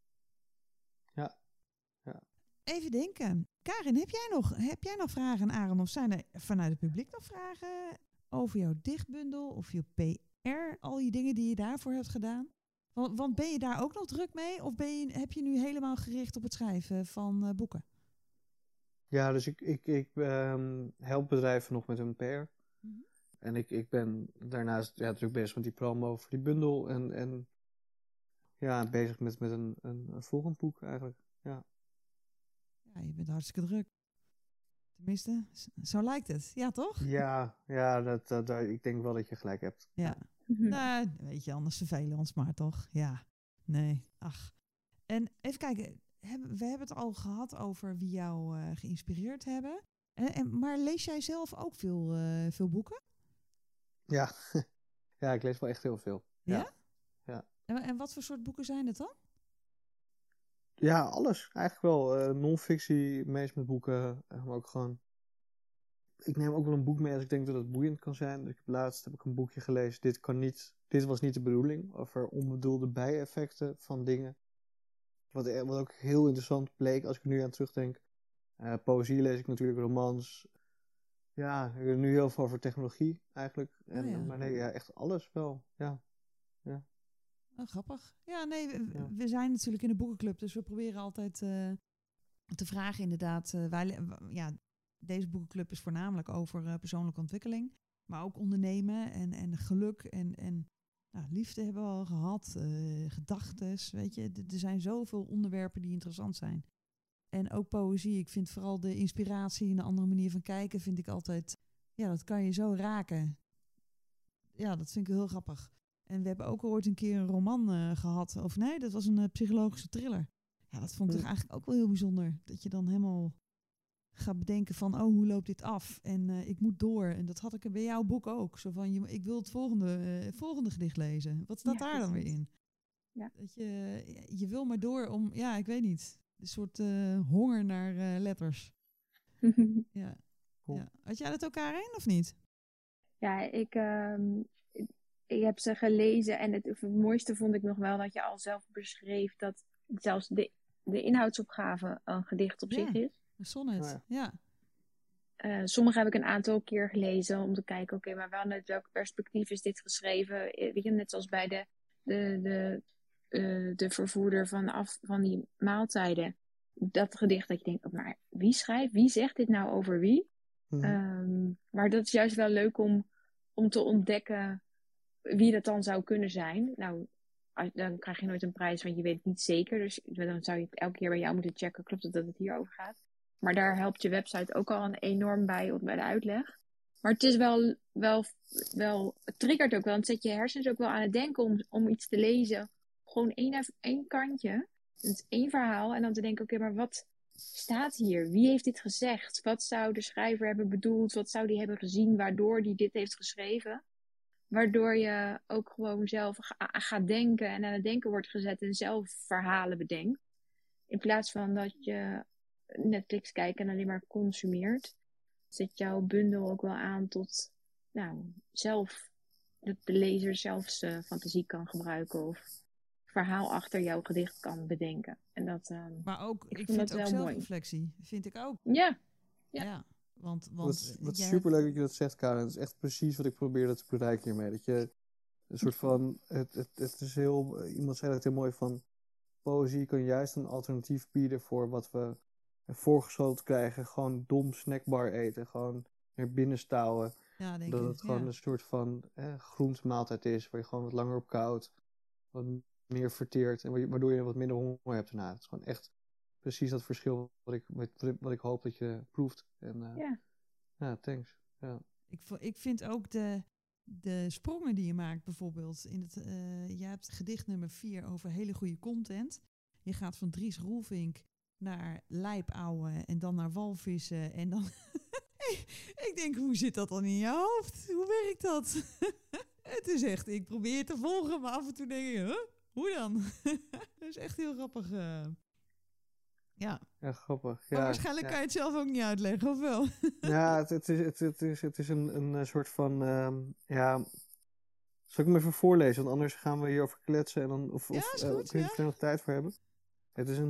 Ja. Even denken. Karin, heb jij nog vragen aan Aaron? Of zijn er vanuit het publiek nog vragen over jouw dichtbundel of je PR? Al die dingen die je daarvoor hebt gedaan? Want ben je daar ook nog druk mee? Of heb je nu helemaal gericht op het schrijven van boeken? Ja, dus ik help bedrijven nog met hun PR. Mm-hmm. En ik ben daarnaast natuurlijk bezig met die promo voor die bundel. En bezig met een volgend boek eigenlijk. Ja. Ja, je bent hartstikke druk. Tenminste, zo lijkt het. Ja, toch? Ja, ik denk wel dat je gelijk hebt. Ja. Nou, weet je, anders vervelen we ons maar, toch? Ja. Nee, ach. En even kijken. We hebben het al gehad over wie jou geïnspireerd hebben. Maar lees jij zelf ook veel boeken? Ja. Ja, ik lees wel echt heel veel. Ja? Ja. En wat voor soort boeken zijn het dan? Ja, alles. Eigenlijk wel. Non-fictie, meest met boeken. Maar ook gewoon... Ik neem ook wel een boek mee als ik denk dat het boeiend kan zijn. Dus laatst heb ik een boekje gelezen. Dit was niet de bedoeling. Over onbedoelde bijeffecten van dingen. Wat ook heel interessant bleek als ik er nu aan terugdenk. Poëzie lees ik natuurlijk, romans. Ja, ik heb nu heel veel over technologie eigenlijk. Maar nee, echt alles wel. Ja. Oh, grappig. Ja, nee, we zijn natuurlijk in de boekenclub, dus we proberen altijd te vragen inderdaad. Deze boekenclub is voornamelijk over persoonlijke ontwikkeling, maar ook ondernemen en geluk en liefde hebben we al gehad, gedachtes, weet je. Er zijn zoveel onderwerpen die interessant zijn. En ook poëzie. Ik vind vooral de inspiratie en de andere manier van kijken vind ik altijd, dat kan je zo raken. Ja, dat vind ik heel grappig. En we hebben ook ooit een keer een roman gehad. Of nee, dat was een psychologische thriller. Ja, dat vond ik toch eigenlijk ook wel heel bijzonder. Dat je dan helemaal gaat bedenken van, hoe loopt dit af? En ik moet door. En dat had ik bij jouw boek ook. Zo van, ik wil het volgende gedicht lezen. Wat staat daar dan weer in? Ja. Dat je wil maar door om, ik weet niet. Een soort honger naar letters. Ja. Cool. Ja. Had jij dat ook, Karin, of niet? Ja, ik heb ze gelezen en het mooiste vond ik nog wel dat je al zelf beschreef dat zelfs de inhoudsopgave een gedicht op zich is. Een sonnet, ja. Sommige heb ik een aantal keer gelezen om te kijken, oké, maar vanuit welk perspectief is dit geschreven? Weet je, net zoals bij de vervoerder van die maaltijden. Dat gedicht dat je denkt, maar wie zegt dit nou over wie? Mm-hmm. Maar dat is juist wel leuk om te ontdekken wie dat dan zou kunnen zijn. Nou, dan krijg je nooit een prijs, want je weet het niet zeker. Dus dan zou je elke keer bij jou moeten checken, klopt het dat het hierover gaat? Maar daar helpt je website ook al enorm bij de uitleg. Maar het is wel het triggert ook wel. Het zet je hersens ook wel aan het denken om iets te lezen. Gewoon één kantje. Het is één verhaal. En dan te denken, oké, maar wat staat hier? Wie heeft dit gezegd? Wat zou de schrijver hebben bedoeld? Wat zou die hebben gezien waardoor die dit heeft geschreven? Waardoor je ook gewoon zelf gaat denken en aan het denken wordt gezet en zelf verhalen bedenkt. In plaats van dat je Netflix kijkt en alleen maar consumeert. Zet jouw bundel ook wel aan tot zelf, dat de lezer zelf zijn fantasie kan gebruiken of verhaal achter jouw gedicht kan bedenken. En dat, maar ook, ik vind het ook zelfreflectie. Vind ik ook. Ja. Want wat superleuk dat je dat zegt, Karen. Dat is echt precies wat ik probeerde te bereiken hiermee. Dat je een soort van... Het is heel... Iemand zei dat heel mooi van... Poëzie kan juist een alternatief bieden voor wat we voorgeschoteld krijgen. Gewoon dom snackbar eten. Gewoon naar binnen stouwen. Ja, denk Dat ik. het gewoon een soort van groentmaaltijd is, waar je gewoon wat langer op koudt, wat meer verteert en waardoor je wat minder honger hebt daarna. Het is gewoon echt precies dat verschil wat ik hoop dat je proeft. En ja, thanks. Ja. Ik vind ook de sprongen die je maakt bijvoorbeeld. Je hebt gedicht nummer 4 over hele goede content. Je gaat van Dries Roelvink naar lijpouwen en dan naar walvissen. En dan ik denk, hoe zit dat dan in je hoofd? Hoe werkt dat? Het is echt, ik probeer het te volgen, maar af en toe denk ik, huh? Hoe dan? Dat is echt heel grappig. Ja. Ja, grappig. Maar Ja, waarschijnlijk kan je het zelf ook niet uitleggen, of wel? Ja, het is een soort van, zal ik hem even voorlezen? Want anders gaan we hierover kletsen en dan, Ja, is goed, kun je er nog tijd voor hebben? Het is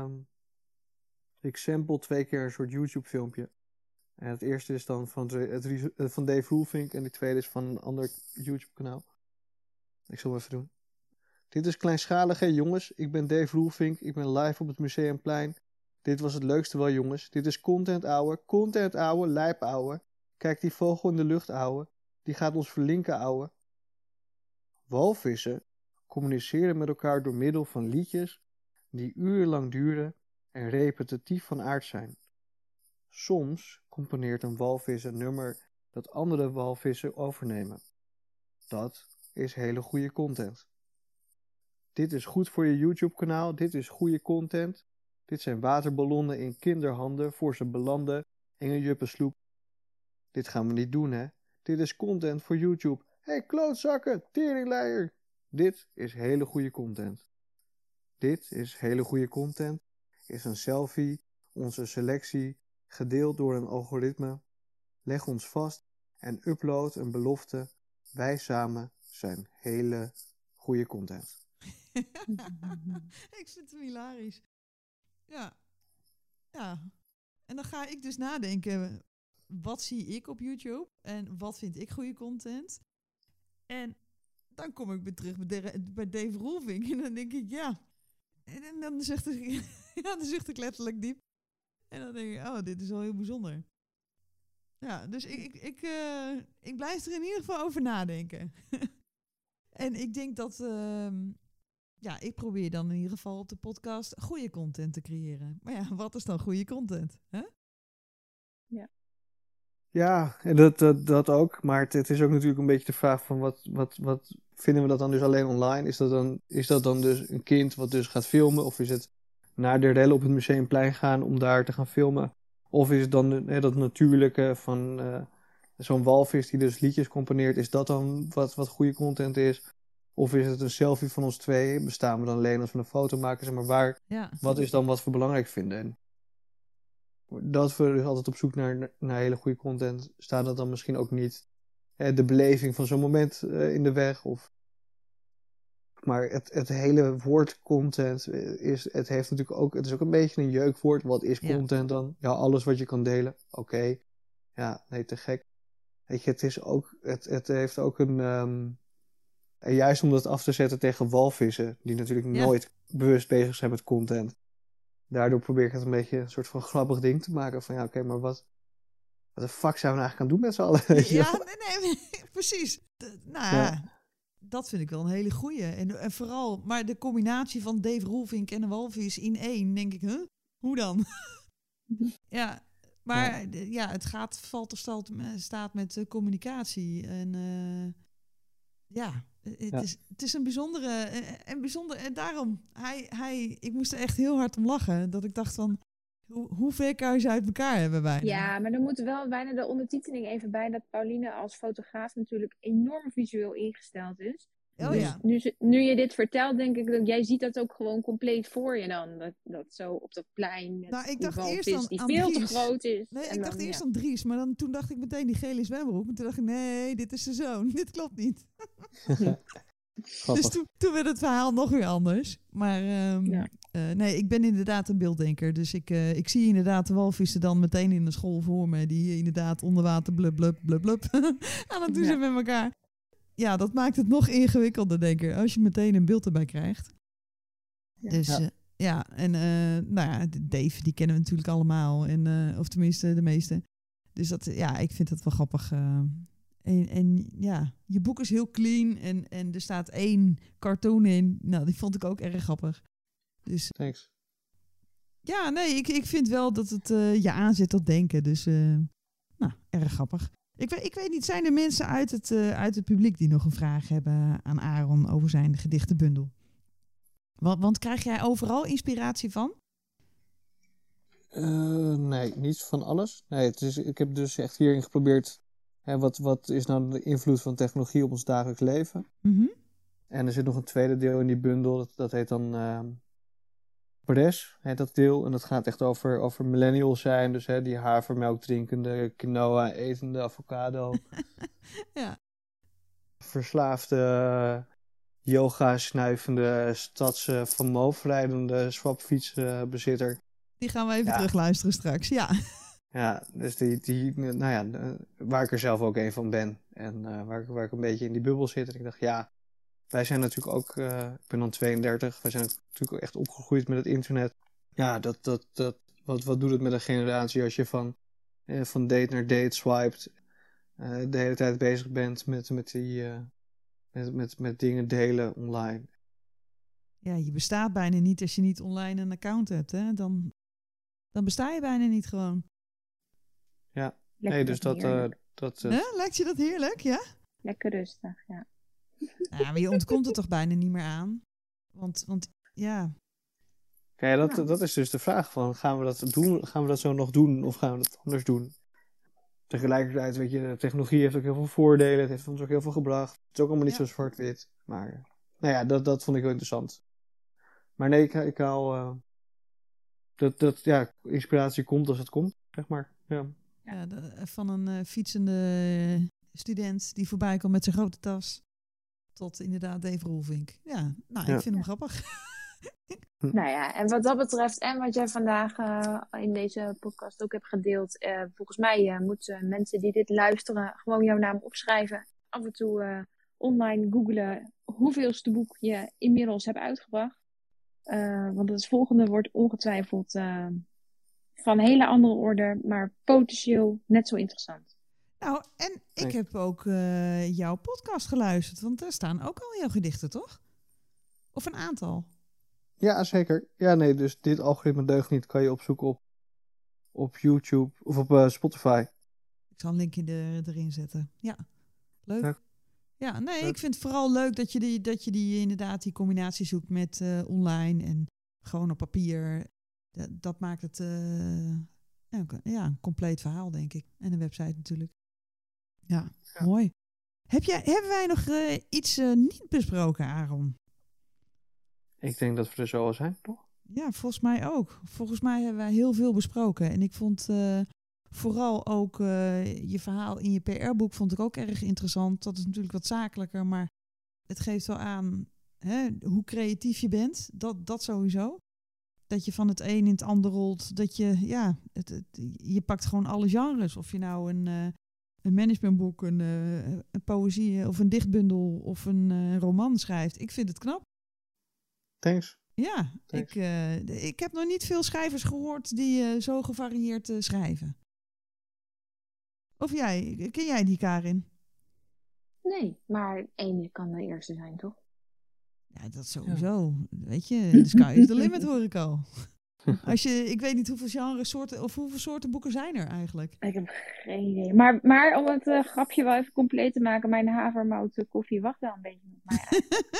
ik sample 2 keer een soort YouTube filmpje. En het eerste is dan van Dave Roelvink en die tweede is van een ander YouTube kanaal. Ik zal hem even doen. Dit is kleinschalig, hè jongens. Ik ben Dave Roelvink. Ik ben live op het Museumplein. Dit was het leukste wel, jongens. Dit is content ouwe, lijp ouwe. Kijk die vogel in de lucht ouwe. Die gaat ons verlinken ouwe. Walvissen communiceren met elkaar door middel van liedjes die urenlang duren en repetitief van aard zijn. Soms componeert een walvis een nummer dat andere walvissen overnemen. Dat is hele goede content. Dit is goed voor je YouTube-kanaal. Dit is goede content. Dit zijn waterballonnen in kinderhanden voor ze belanden in een juppensloep. Dit gaan we niet doen, hè. Dit is content voor YouTube. Hé, klootzakken, teringleier. Dit is hele goede content. Dit is hele goede content. Is een selfie, onze selectie, gedeeld door een algoritme. Leg ons vast en upload een belofte. Wij samen zijn hele goede content. Ik vind het hilarisch. Ja. Ja. En dan ga ik dus nadenken, wat zie ik op YouTube? En wat vind ik goede content? En dan kom ik weer terug bij Dave Roelvink. En dan denk ik, ja. En dan zegt ik letterlijk diep. En dan denk ik, oh, dit is wel heel bijzonder. Ja, dus ik blijf er in ieder geval over nadenken. En ik denk dat... ik probeer dan in ieder geval op de podcast goede content te creëren. Maar ja, wat is dan goede content? Hè? Ja. Ja, en dat ook. Maar het is ook natuurlijk een beetje de vraag van wat vinden we dat dan dus alleen online? Is dat dan dus een kind wat dus gaat filmen? Of is het naar de rellen op het Museumplein gaan om daar te gaan filmen? Of is het dan dat natuurlijke van zo'n walvis die dus liedjes componeert? Is dat dan wat goede content is? Of is het een selfie van ons tweeën? Bestaan we dan alleen als we een foto maken? Zeg maar wat is dan wat we belangrijk vinden? En dat we dus altijd op zoek naar hele goede content, staat dat dan misschien ook niet de beleving van zo'n moment in de weg? Maar het hele woord content het heeft natuurlijk ook, het is ook een beetje een jeukwoord. Wat is content dan? Ja, alles wat je kan delen. Oké. Ja, nee, te gek. Weet je, het heeft ook een... en juist om dat af te zetten tegen walvissen, die natuurlijk nooit bewust bezig zijn met content. Daardoor probeer ik het een beetje een soort van grappig ding te maken. Van ja, oké, maar wat de fuck zijn we eigenlijk aan het doen met z'n allen? Nee, precies. Dat vind ik wel een hele goeie. En vooral, maar de combinatie van Dave Roelvink en een walvis in één, denk ik, hoe dan? Ja, maar het valt of staat met communicatie. En het is een bijzondere. En daarom, ik moest er echt heel hard om lachen. Dat ik dacht van, hoe ver kan je ze uit elkaar hebben bijna? Ja, maar er moet wel bijna de ondertiteling even bij dat Pauline als fotograaf natuurlijk enorm visueel ingesteld is. Oh, dus nu je dit vertelt, denk ik dat jij ziet dat ook gewoon compleet voor je dan. Dat zo op dat plein met ik dacht walvis eerst die aan veel Dries. te groot is. Nee, ik dacht eerst aan Dries, maar toen dacht ik meteen die gele zwembroek. En toen dacht ik, nee, dit is zijn zoon. Dit klopt niet. Dus toen werd het verhaal nog weer anders. Maar nee, ik ben inderdaad een beelddenker. Dus ik zie inderdaad de walvissen dan meteen in de school voor me. Die inderdaad onder water blub blub blub blub aan het doen zijn met elkaar. Ja, dat maakt het nog ingewikkelder, denk ik. Als je meteen een beeld erbij krijgt. Ja. Dus Dave, die kennen we natuurlijk allemaal. Of tenminste de meeste. Dus ik vind dat wel grappig. En ja, je boek is heel clean en er staat 1 cartoon in. Nou, die vond ik ook erg grappig. Dus Thanks. ja, nee, ik vind wel dat het je aanzet tot denken. Dus, nou, erg grappig. Ik weet niet, zijn er mensen uit het publiek die nog een vraag hebben aan Aaron over zijn gedichtenbundel? Want krijg jij overal inspiratie van? Nee, niet van alles. Nee, ik heb dus echt hierin geprobeerd... wat is nou de invloed van technologie op ons dagelijks leven? Mm-hmm. En er zit nog een tweede deel in die bundel. Dat heet dan Bres, heet dat deel. En dat gaat echt over millennials zijn. Dus die havermelk drinkende, quinoa etende, avocado. Ja. Verslaafde, yoga snuivende, van Moof rijdende swapfietsbezitter. Die gaan we even terugluisteren straks, ja. Ja, dus waar ik er zelf ook een van ben. En waar ik een beetje in die bubbel zit. En ik dacht, ja, wij zijn natuurlijk ook, ik ben dan 32, wij zijn natuurlijk ook echt opgegroeid met het internet. Ja, wat doet het met een generatie als je van date naar date swipet, de hele tijd bezig bent met dingen delen online. Ja, je bestaat bijna niet als je niet online een account hebt, hè? Dan besta je bijna niet gewoon. Ja, nee, dus dat... Lijkt je dat heerlijk, ja? Lekker rustig, ja. Ja, maar je ontkomt er toch bijna niet meer aan? Want ja... Kijk, dat is dus de vraag van, gaan we dat doen? Gaan we dat zo nog doen of gaan we dat anders doen? Tegelijkertijd, weet je, de technologie heeft ook heel veel voordelen. Het heeft ons ook heel veel gebracht. Het is ook allemaal niet zo zwart-wit. Maar, nou ja, dat vond ik wel interessant. Maar nee, ik haal... inspiratie komt als het komt, zeg maar. Ja. Ja, van een fietsende student die voorbij komt met zijn grote tas. Tot inderdaad Dave Roelvink. Ja, nou, ik vind hem grappig. Nou ja, en wat dat betreft en wat jij vandaag in deze podcast ook hebt gedeeld. Volgens mij moeten mensen die dit luisteren gewoon jouw naam opschrijven. Af en toe online googlen hoeveelste boek je inmiddels hebt uitgebracht. Want het volgende wordt ongetwijfeld van een hele andere orde, maar potentieel net zo interessant. Nou, en ik heb ook jouw podcast geluisterd, want daar staan ook al jouw gedichten, toch? Of een aantal? Ja, zeker. Ja, nee, dus dit algoritme deugt niet kan je opzoeken op YouTube of op Spotify. Ik zal een linkje erin zetten. Ja, leuk. Ja, nee, leuk. Ik vind het vooral leuk dat je die inderdaad die combinatie zoekt met online en gewoon op papier. Dat maakt het een compleet verhaal, denk ik. En een website natuurlijk. Ja, mooi. Hebben wij nog iets niet besproken, Aaron? Ik denk dat we er zo al zijn, toch? Ja, volgens mij ook. Volgens mij hebben wij heel veel besproken. En ik vond vooral ook je verhaal in je PR-boek vond ik ook erg interessant. Dat is natuurlijk wat zakelijker, maar het geeft wel aan hoe creatief je bent. Dat sowieso. Dat je van het een in het ander rolt. Dat je, je pakt gewoon alle genres. Of je nou een managementboek, een poëzie of een dichtbundel of een roman schrijft. Ik vind het knap. Thanks. Ja, thanks. Ik heb nog niet veel schrijvers gehoord die zo gevarieerd schrijven. Of jij, ken jij die, Karin? Nee, maar één kan de eerste zijn, toch? Ja, dat sowieso. Ja. Weet je, the sky is the limit, hoor ik al. Ik weet niet hoeveel genres, soorten of hoeveel soorten boeken zijn er eigenlijk. Ik heb geen idee. Maar om het grapje wel even compleet te maken, mijn havermout koffie wacht wel een beetje met mij.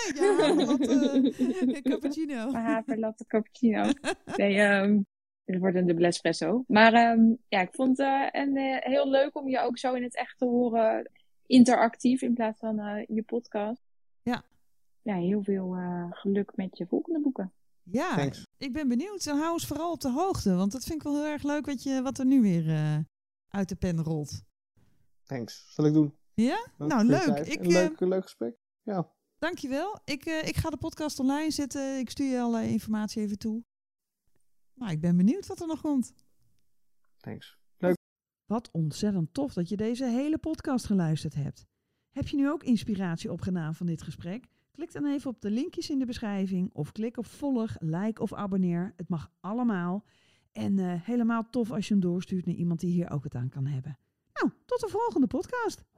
Ja, cappuccino. Mijn haverlatte cappuccino. Nee, het wordt een dubbele espresso. Maar ik vond het heel leuk om je ook zo in het echt te horen, interactief in plaats van je podcast. Ja. Ja, heel veel geluk met je volgende boeken. Ja, thanks. Ik ben benieuwd. En hou ons vooral op de hoogte. Want dat vind ik wel heel erg leuk wat er nu weer uit de pen rolt. Thanks. Zal ik doen. Ja? Nou, leuk. Leuk gesprek. Ja. Dankjewel. Ik ga de podcast online zetten. Ik stuur je alle informatie even toe. Nou, ik ben benieuwd wat er nog komt. Thanks. Leuk. Wat ontzettend tof dat je deze hele podcast geluisterd hebt. Heb je nu ook inspiratie opgedaan van dit gesprek? Klik dan even op de linkjes in de beschrijving of klik op volg, like of abonneer. Het mag allemaal. En helemaal tof als je hem doorstuurt naar iemand die hier ook het aan kan hebben. Nou, tot de volgende podcast.